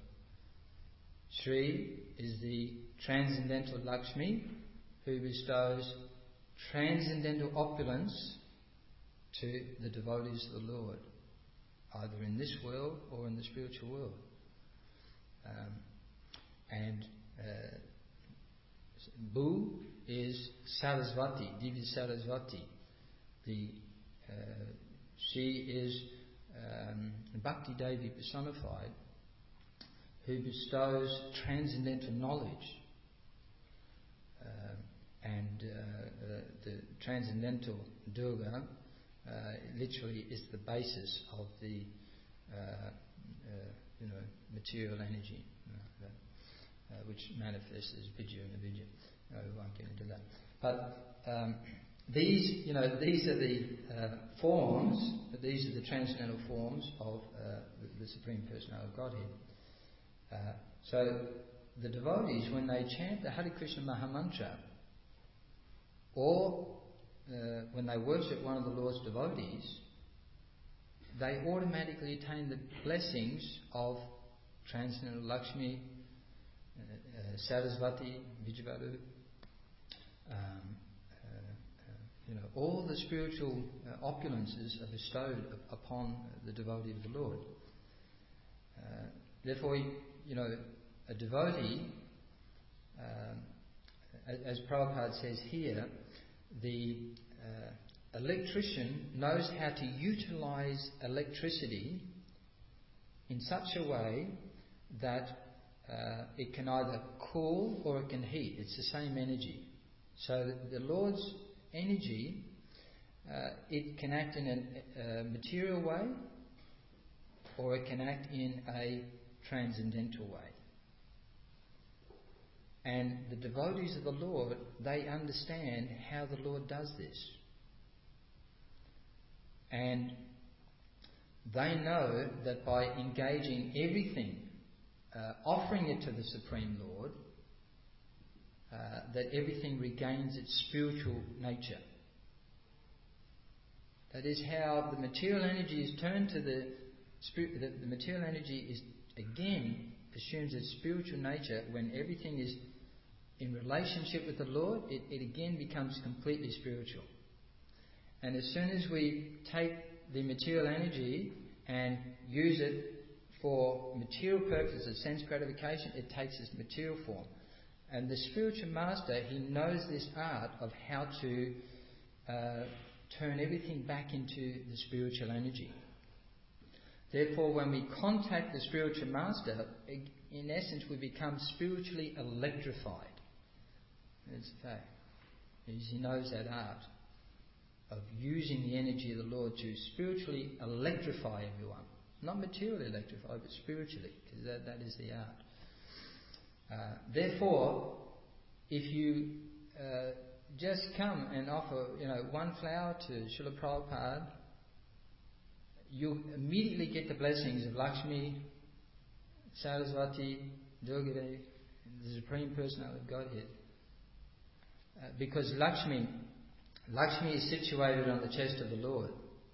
[SPEAKER 1] Shri is the transcendental Lakshmi who bestows transcendental opulence to the devotees of the Lord, either in this world or in the spiritual world. Um, and uh, Bu is Sarasvati, Divya Sarasvati. The uh, she is um, Bhakti Devi personified, who bestows transcendental knowledge. Uh, and uh, uh, the transcendental Durga uh, literally is the basis of the uh, uh, you know material energy, you know, that, uh, which manifests as Vidya and Avidya. No, we won't get into that. But um, these, you know, these are the uh, forms. These are the transcendental forms of uh, the, the Supreme Personality of Godhead. Uh, so the devotees, when they chant the Hare Krishna Mahamantra, or uh, when they worship one of the Lord's devotees, they automatically attain the blessings of transcendental Lakshmi, uh, uh, Sarasvati, Vijayavadu, um, uh, uh, you know, all the spiritual uh, opulences are bestowed upon the devotee of the Lord. Uh, therefore, you know, a devotee, um, as Prabhupada says here, the uh, electrician knows how to utilize electricity in such a way that uh, it can either cool or it can heat. It's the same energy. So the Lord's energy, uh, it can act in a, a material way, or it can act in a transcendental way. And the devotees of the Lord, they understand how the Lord does this. And they know that by engaging everything, uh, offering it to the Supreme Lord, uh, that everything regains its spiritual nature. That is how the material energy is turned to the spirit. The, the material energy is again assumes its spiritual nature when everything is in relationship with the Lord. It, it again becomes completely spiritual. And as soon as we take the material energy and use it for material purposes of sense gratification, it takes its material form. And the spiritual master, he knows this art of how to uh, turn everything back into the spiritual energy. Therefore, when we contact the spiritual master, in essence, we become spiritually electrified. That's a fact. He knows that art of using the energy of the Lord to spiritually electrify everyone. Not materially electrify, but spiritually, because that, that is the art. Uh, therefore, if you uh, just come and offer, you know, one flower to Srila Prabhupada, you immediately get the blessings of Lakshmi, Sarasvati, Durga, the Supreme Personality of Godhead. Uh, because Lakshmi, Lakshmi is situated on the chest of the Lord,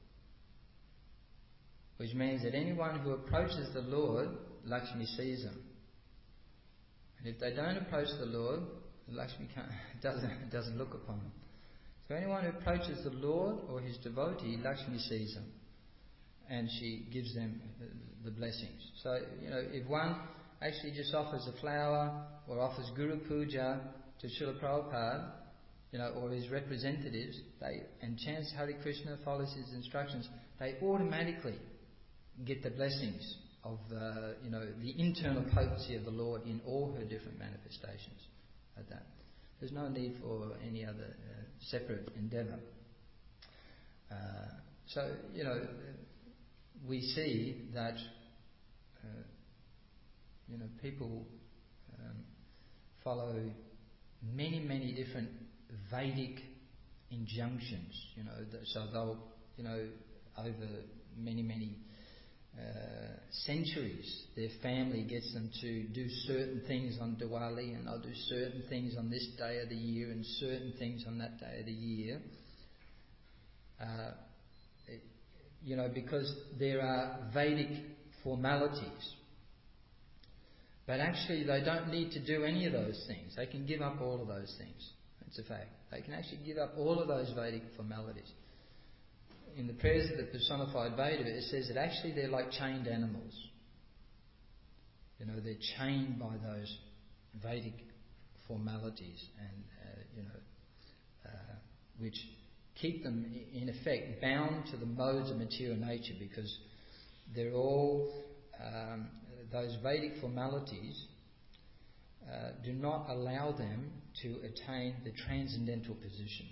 [SPEAKER 1] which means that anyone who approaches the Lord, Lakshmi sees them. And if they don't approach the Lord, Lakshmi can't, doesn't, doesn't look upon them. So anyone who approaches the Lord or his devotee, Lakshmi sees them, and she gives them the blessings. So, you know, if one actually just offers a flower or offers Guru Puja to Srila Prabhupada, you know, or his representatives, they and chants Hare Krishna, follows his instructions, they automatically get the blessings of, uh, you know, the internal potency of the Lord in all her different manifestations. Like that. There's no need for any other uh, separate endeavour. Uh, so, you know, we see that, uh, you know, people um, follow many, many different Vedic injunctions, you know, so they'll, you know, over many, many uh, centuries, their family gets them to do certain things on Diwali, and they'll do certain things on this day of the year and certain things on that day of the year. Uh, it, you know, because there are Vedic formalities. But actually they don't need to do any of those things. They can give up all of those things. That's a fact. They can actually give up all of those Vedic formalities. In the prayers of the personified Veda, it says that actually they're like chained animals. You know, they're chained by those Vedic formalities and, uh, you know, uh, which keep them, in effect, bound to the modes of material nature, because they're all, um, those Vedic formalities uh, do not allow them to attain the transcendental position.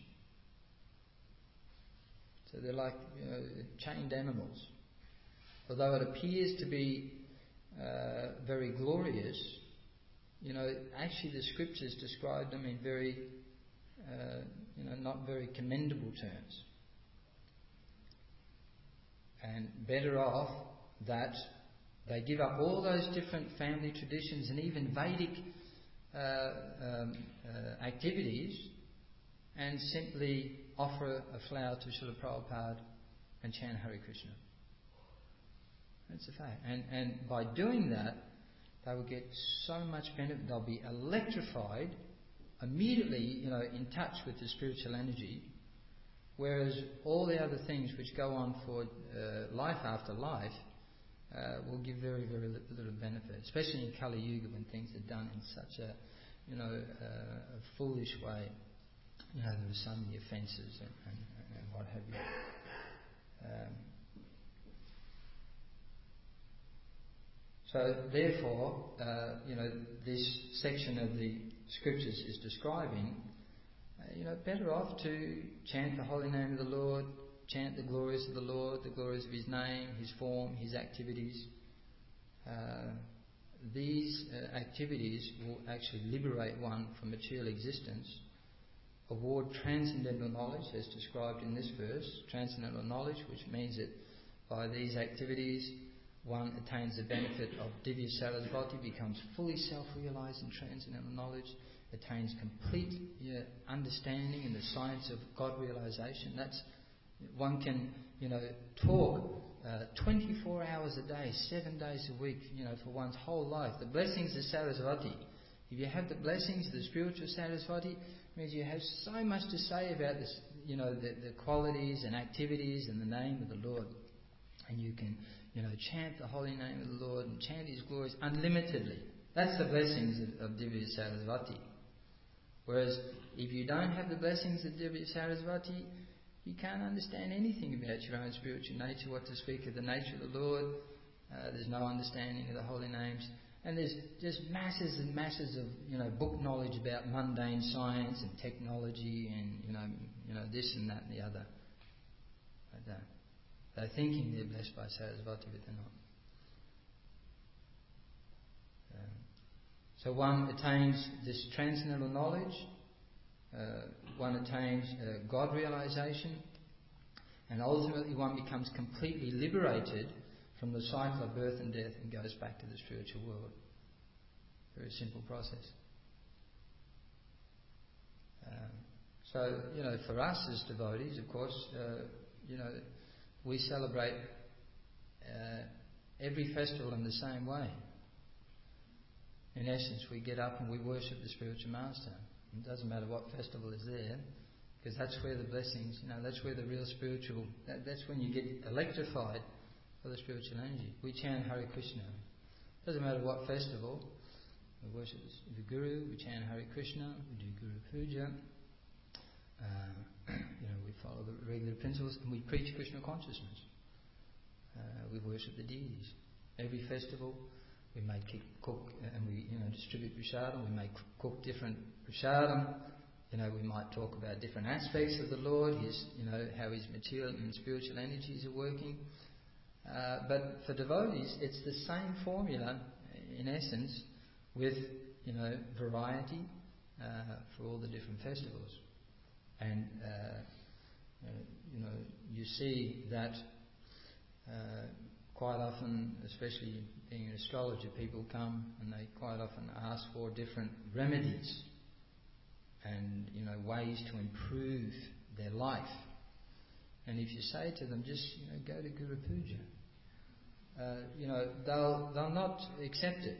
[SPEAKER 1] So they're like, you know, chained animals. Although it appears to be uh, very glorious, you know, actually the scriptures describe them in very, uh, you know, not very commendable terms. And better off that they give up all those different family traditions and even Vedic uh, um, uh, activities and simply offer a flower to Srila Prabhupada and chant Hare Krishna. That's a fact. And, and by doing that, they will get so much benefit. They'll be electrified, immediately, you know, in touch with the spiritual energy, whereas all the other things which go on for uh, life after life uh, will give very, very little benefit, especially in Kali Yuga when things are done in such a, you know, uh, a foolish way. You know, there are so many offences and, and, and what have you. Um, so, therefore, uh, you know, this section of the scriptures is describing, uh, you know, better off to chant the holy name of the Lord, chant the glories of the Lord, the glories of His name, His form, His activities. Uh, these uh, activities will actually liberate one from material existence, award transcendental knowledge as described in this verse, transcendental knowledge, which means that by these activities one attains the benefit of Divya Sarasvati, becomes fully self-realised in transcendental knowledge, attains complete you know, understanding in the science of God realisation. That's one can, you know, talk uh, twenty-four hours a day, seven days a week, you know, for one's whole life. The blessings of Sarasvati. If you have the blessings of the spiritual Sarasvati, means you have so much to say about this, you know, the, the qualities and activities and the name of the Lord. And you can, you know, chant the holy name of the Lord and chant His glories unlimitedly. That's the blessings of, of Divya Sarasvati. Whereas if you don't have the blessings of Divya Sarasvati, you can't understand anything about your own spiritual nature, what to speak of the nature of the Lord. Uh, there's no understanding of the holy names. And there's just masses and masses of, you know, book knowledge about mundane science and technology and, you know, you know this and that and the other. But, uh, they're thinking they're blessed by Sarasvati, but they're not. Um, so one attains this transcendental knowledge, uh, one attains uh, God realization, and ultimately one becomes completely liberated from the cycle of birth and death and goes back to the spiritual world. Very simple process. Um, so, you know, for us as devotees, of course, uh, you know, we celebrate uh, every festival in the same way. In essence, we get up and we worship the spiritual master. It doesn't matter what festival is there, because that's where the blessings, you know, that's where the real spiritual, that, that's when you get electrified for the spiritual energy. We chant Hare Krishna. It doesn't matter what festival. We worship the Guru, we chant Hare Krishna, we do Guru Puja. Um, you know, we follow the regular principles and we preach Krishna consciousness. Uh, we worship the deities. Every festival, we make cook and we, you know, distribute prasadam. We make cook different prasadam. You know, we might talk about different aspects of the Lord, His, you know, how His material and spiritual energies are working. Uh, but for devotees, it's the same formula, in essence, with, you know, variety uh, for all the different festivals. And, uh, uh, you know, you see that uh, quite often, especially being an astrologer, people come and they quite often ask for different remedies and, you know, ways to improve their life. And if you say to them, just you know, go to Guru Puja, uh, you know, they'll they'll not accept it.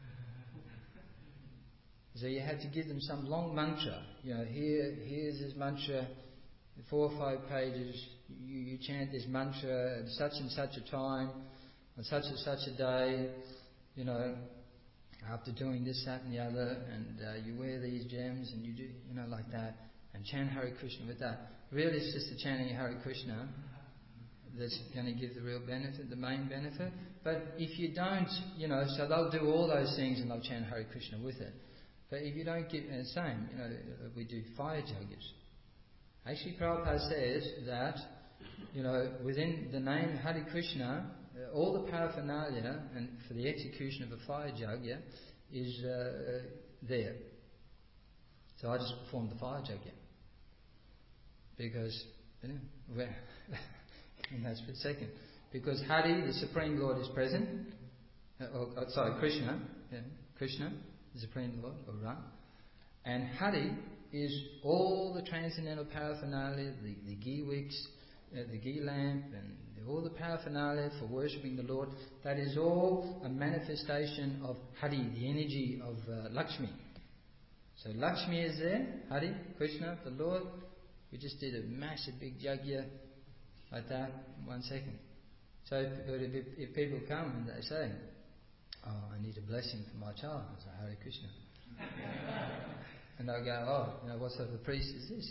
[SPEAKER 1] So you have to give them some long mantra. You know, here here's this mantra, four or five pages. You, you chant this mantra at such and such a time, on such and such a day. You know, after doing this, that, and the other, and uh, you wear these gems, and you do, you know, like that, and chant Hare Krishna with that. Really, it's just the chanting of Hare Krishna that's going to give the real benefit, the main benefit. But if you don't, you know, so they'll do all those things and they'll chant Hare Krishna with it. But if you don't get, and the same, you know, we do fire yajnas. Actually, Prabhupada says that, you know, within the name Hare Krishna, uh, all the paraphernalia and for the execution of a fire yajna is uh, there. So I just performed the fire yajna. Because, you know, well, in that split second. Because Hari, the Supreme Lord, is present. Uh, or, or, sorry, Krishna. Yeah, Krishna, the Supreme Lord, or Ram. And Hari is all the transcendental paraphernalia, the, the ghee wicks, uh, the ghee lamp, and all the paraphernalia for worshipping the Lord. That is all a manifestation of Hari, the energy of uh, Lakshmi. So Lakshmi is there, Hari, Krishna, the Lord. We just did a massive big yajna like that in one second. So but if, if people come and they say, oh, I need a blessing for my child, I say, Hare Krishna. And they'll go, oh, you know, what sort of a priest is this?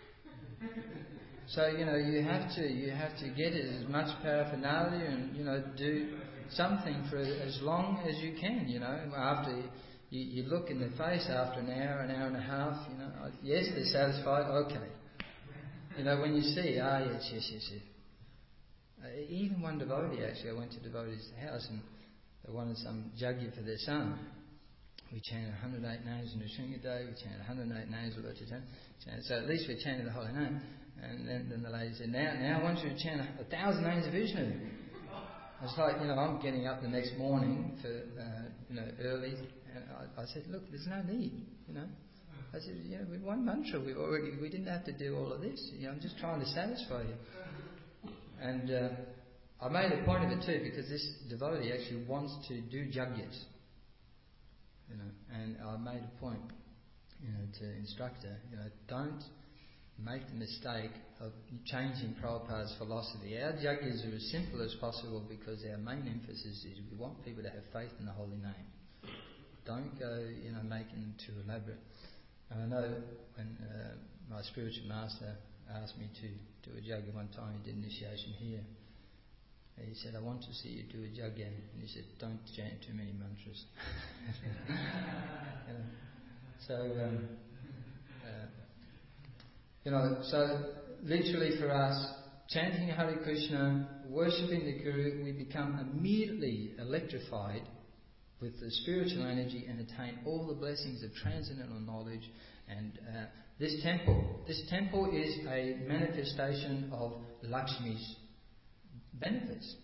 [SPEAKER 1] So, you know, you have to you have to get it as much paraphernalia and, you know, do something for as long as you can, you know. After you, you look in the face after an hour, an hour and a half, you know, yes, they're satisfied, okay. You know, when you see, ah, yes, yes, yes, yes. Uh, even one devotee, actually, I went to a devotee's house and they wanted some yajna for their son. We chanted one hundred eight names in the Sringa Day, we chanted one hundred eight names of Lachatan. So at least we chanted the holy name. And then, then the lady said, now, now I want you to chant a thousand names of Vishnu. It's like, you know, I'm getting up the next morning for, uh, you know, early. And I, I said, look, there's no need, you know. I said, you know, with one mantra, we already we didn't have to do all of this. You know, I'm just trying to satisfy you. And uh, I made a point of it too, because this devotee actually wants to do yajnas. You know, and I made a point, you know, to instruct her, you know, don't make the mistake of changing Prabhupada's philosophy. Our yajnas are as simple as possible because our main emphasis is we want people to have faith in the holy name. Don't go, you know, making them too elaborate. I know when uh, my spiritual master asked me to do a yajna one time, he did initiation here. He said, I want to see you do a yajna. And he said, don't chant too many mantras. you know, so, um, uh, you know, so literally for us, chanting Hare Krishna, worshipping the Guru, we become immediately electrified with the spiritual energy and attain all the blessings of transcendental knowledge. And uh, this temple, this temple is a manifestation of Lakshmi's benefits.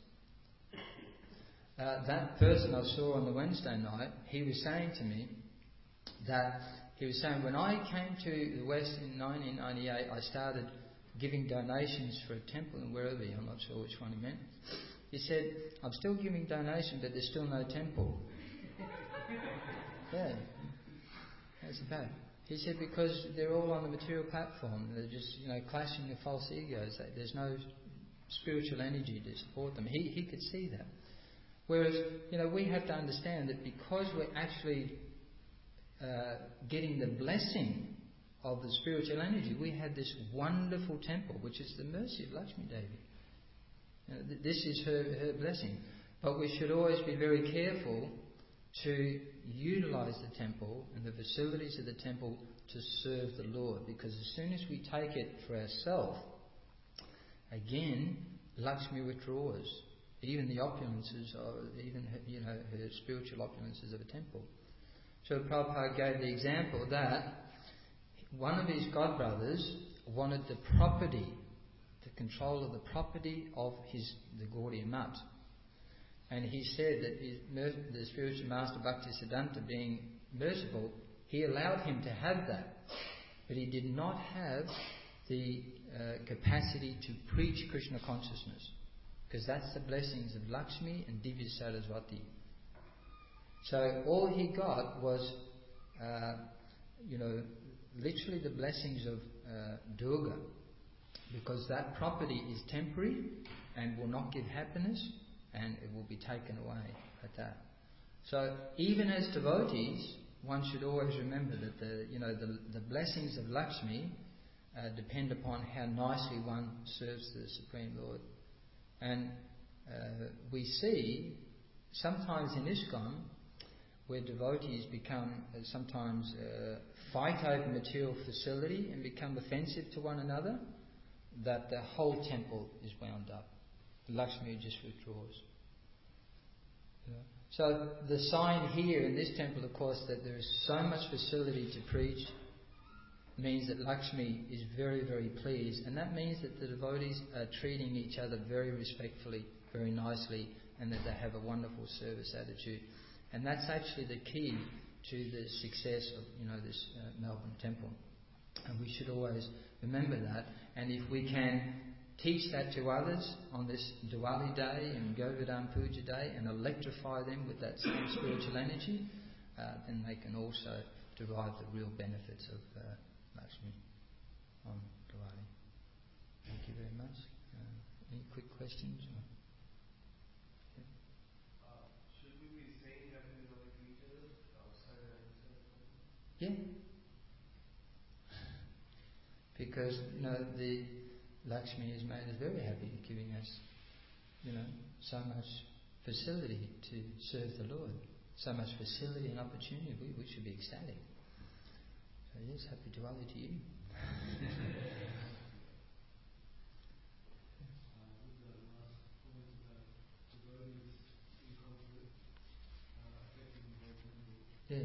[SPEAKER 1] Uh, that person I saw on the Wednesday night, he was saying to me that he was saying when I came to the West in nineteen ninety-eight, I started giving donations for a temple in Werribee. I'm not sure which one he meant. He said, I'm still giving donations, but there's still no temple. Yeah, that's bad. He said because they're all on the material platform. They're just, you know, clashing with false egos. There's no spiritual energy to support them. He he could see that. Whereas, you know, we have to understand that because we're actually uh, getting the blessing of the spiritual energy, we have this wonderful temple, which is the mercy of Lakshmi Devi. You know, th- this is her, her blessing. But we should always be very careful to utilize the temple and the facilities of the temple to serve the Lord, because as soon as we take it for ourselves, again, Lakshmi withdraws. Even the opulences, of, even her, you know, her spiritual opulences of a temple. So Prabhupada gave the example that one of his godbrothers wanted the property, the control of the property of his the Gaudiya Mutt. And he said that his, the spiritual master Bhaktisiddhanta, being merciful, he allowed him to have that. But he did not have the uh, capacity to preach Krishna consciousness, because that's the blessings of Lakshmi and Divya Saraswati. So all he got was, uh, you know, literally the blessings of uh, Durga, because that property is temporary and will not give happiness, and it will be taken away at that. So even as devotees, one should always remember that the you know the the blessings of Lakshmi uh, depend upon how nicely one serves the Supreme Lord. And uh, we see sometimes in ISKCON where devotees become uh, sometimes uh, fight over material facility and become offensive to one another, that the whole temple is wound up. Lakshmi just withdraws. Yeah. So the sign here in this temple, of course, that there is so much facility to preach means that Lakshmi is very, very pleased, and that means that the devotees are treating each other very respectfully, very nicely, and that they have a wonderful service attitude. And that's actually the key to the success of you know this uh, Melbourne temple. And we should always remember that. And if we can teach that to others on this Diwali day and Govardhan Puja day and electrify them with that same spiritual energy, uh, then they can also derive the real benefits of uh, Lakshmi on Diwali. Thank you very much. Uh, any quick questions? Or?
[SPEAKER 2] Uh, should we be saying happy Diwali to each other outside and inside?
[SPEAKER 1] Yeah. Because you know the Lakshmi has made us very happy, giving us, you know, so much facility to serve the Lord, so much facility and opportunity. We, we should be ecstatic. So yes, happy Diwali to you. Yeah.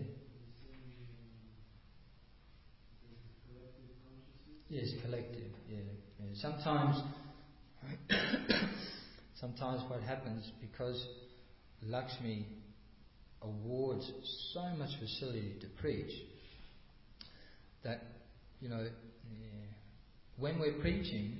[SPEAKER 1] Yes, collective. Yeah. yeah. Sometimes, sometimes what happens, because Lakshmi awards so much facility to preach, that you know, yeah, when we're preaching,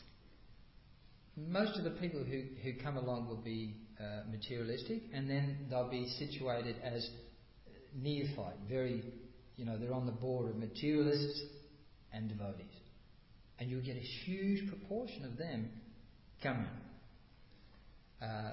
[SPEAKER 1] most of the people who who come along will be uh, materialistic, and then they'll be situated as neophyte, very, you know, they're on the border of materialists and devotees. And you'll get a huge proportion of them coming. Uh,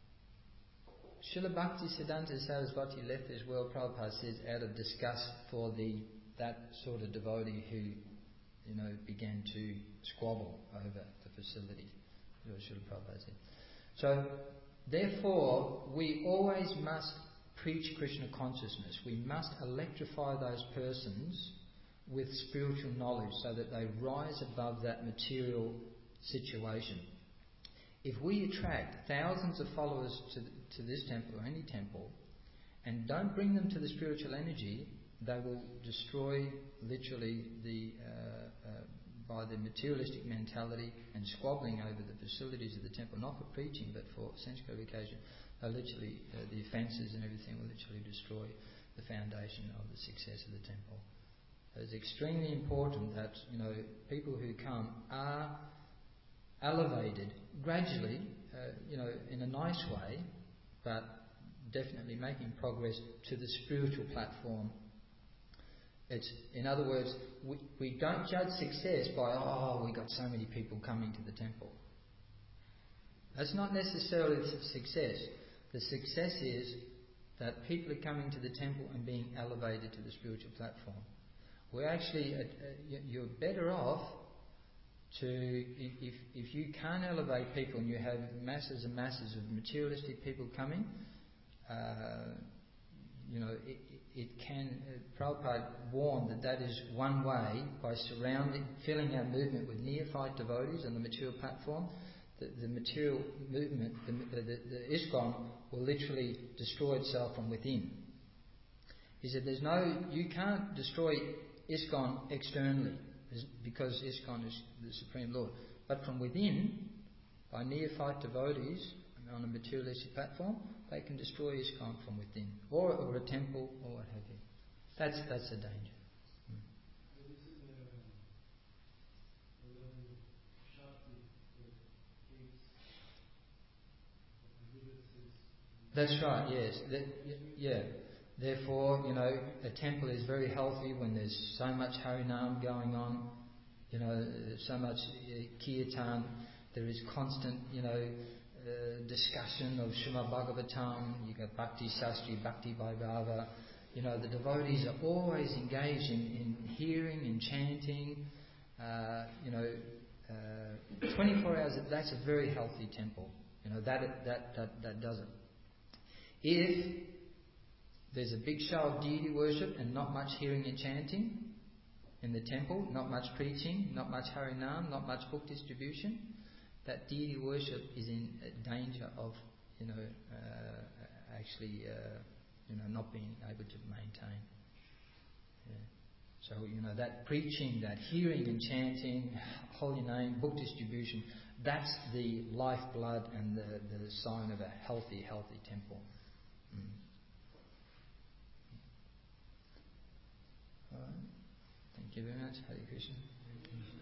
[SPEAKER 1] Srila Bhaktisiddhanta Saraswati left this world, Prabhupada says, out of disgust for the that sort of devotee who, you know, began to squabble over the facility. Srila Prabhupada said. So, therefore, we always must preach Krishna consciousness. We must electrify those persons with spiritual knowledge so that they rise above that material situation. If we attract thousands of followers to, to this temple or any temple and don't bring them to the spiritual energy, they will destroy literally the uh, uh, by the materialistic mentality and squabbling over the facilities of the temple, not for preaching but for sense gratification. Uh, literally, uh, the offences and everything will literally destroy the foundation of the success of the temple. It's extremely important that you know people who come are elevated gradually, uh, you know, in a nice way, but definitely making progress to the spiritual platform. It's, in other words, we, we don't judge success by oh we got so many people coming to the temple. That's not necessarily the success. The success is that people are coming to the temple and being elevated to the spiritual platform. We're actually, uh, uh, you're better off to, if if you can't elevate people and you have masses and masses of materialistic people coming, uh, you know, it, it can, uh, Prabhupada warned that that is one way, by surrounding, filling our movement with neophyte devotees on the material platform, the, the material movement, the, the, the ISKCON will literally destroy itself from within. He said there's no, you can't destroy ISKCON externally, because ISKCON is the Supreme Lord. But from within, by neophyte devotees on a materialistic platform, they can destroy ISKCON from within, or, or a temple, or what have you. That's that's a danger. Hmm. That's right, yes. That, yeah. Therefore, you know, a temple is very healthy when there's so much Harinam going on, you know, so much uh, Kirtan, there is constant, you know, uh, discussion of Srimad Bhagavatam, you got Bhakti Sastri, Bhakti Vaibhava, you know, the devotees are always engaged in, in hearing and chanting, uh, you know, uh, twenty-four hours, that's a very healthy temple, you know, that, that, that, that does it. If there's a big show of deity worship and not much hearing and chanting in the temple, not much preaching, not much Harinam, not much book distribution, that deity worship is in danger of, you know, uh, actually, uh, you know, not being able to maintain. Yeah. So, you know, that preaching, that hearing and chanting, holy name, book distribution, that's the lifeblood and the, the sign of a healthy, healthy temple. Mm. All right. Thank you very much. Hare Krishna.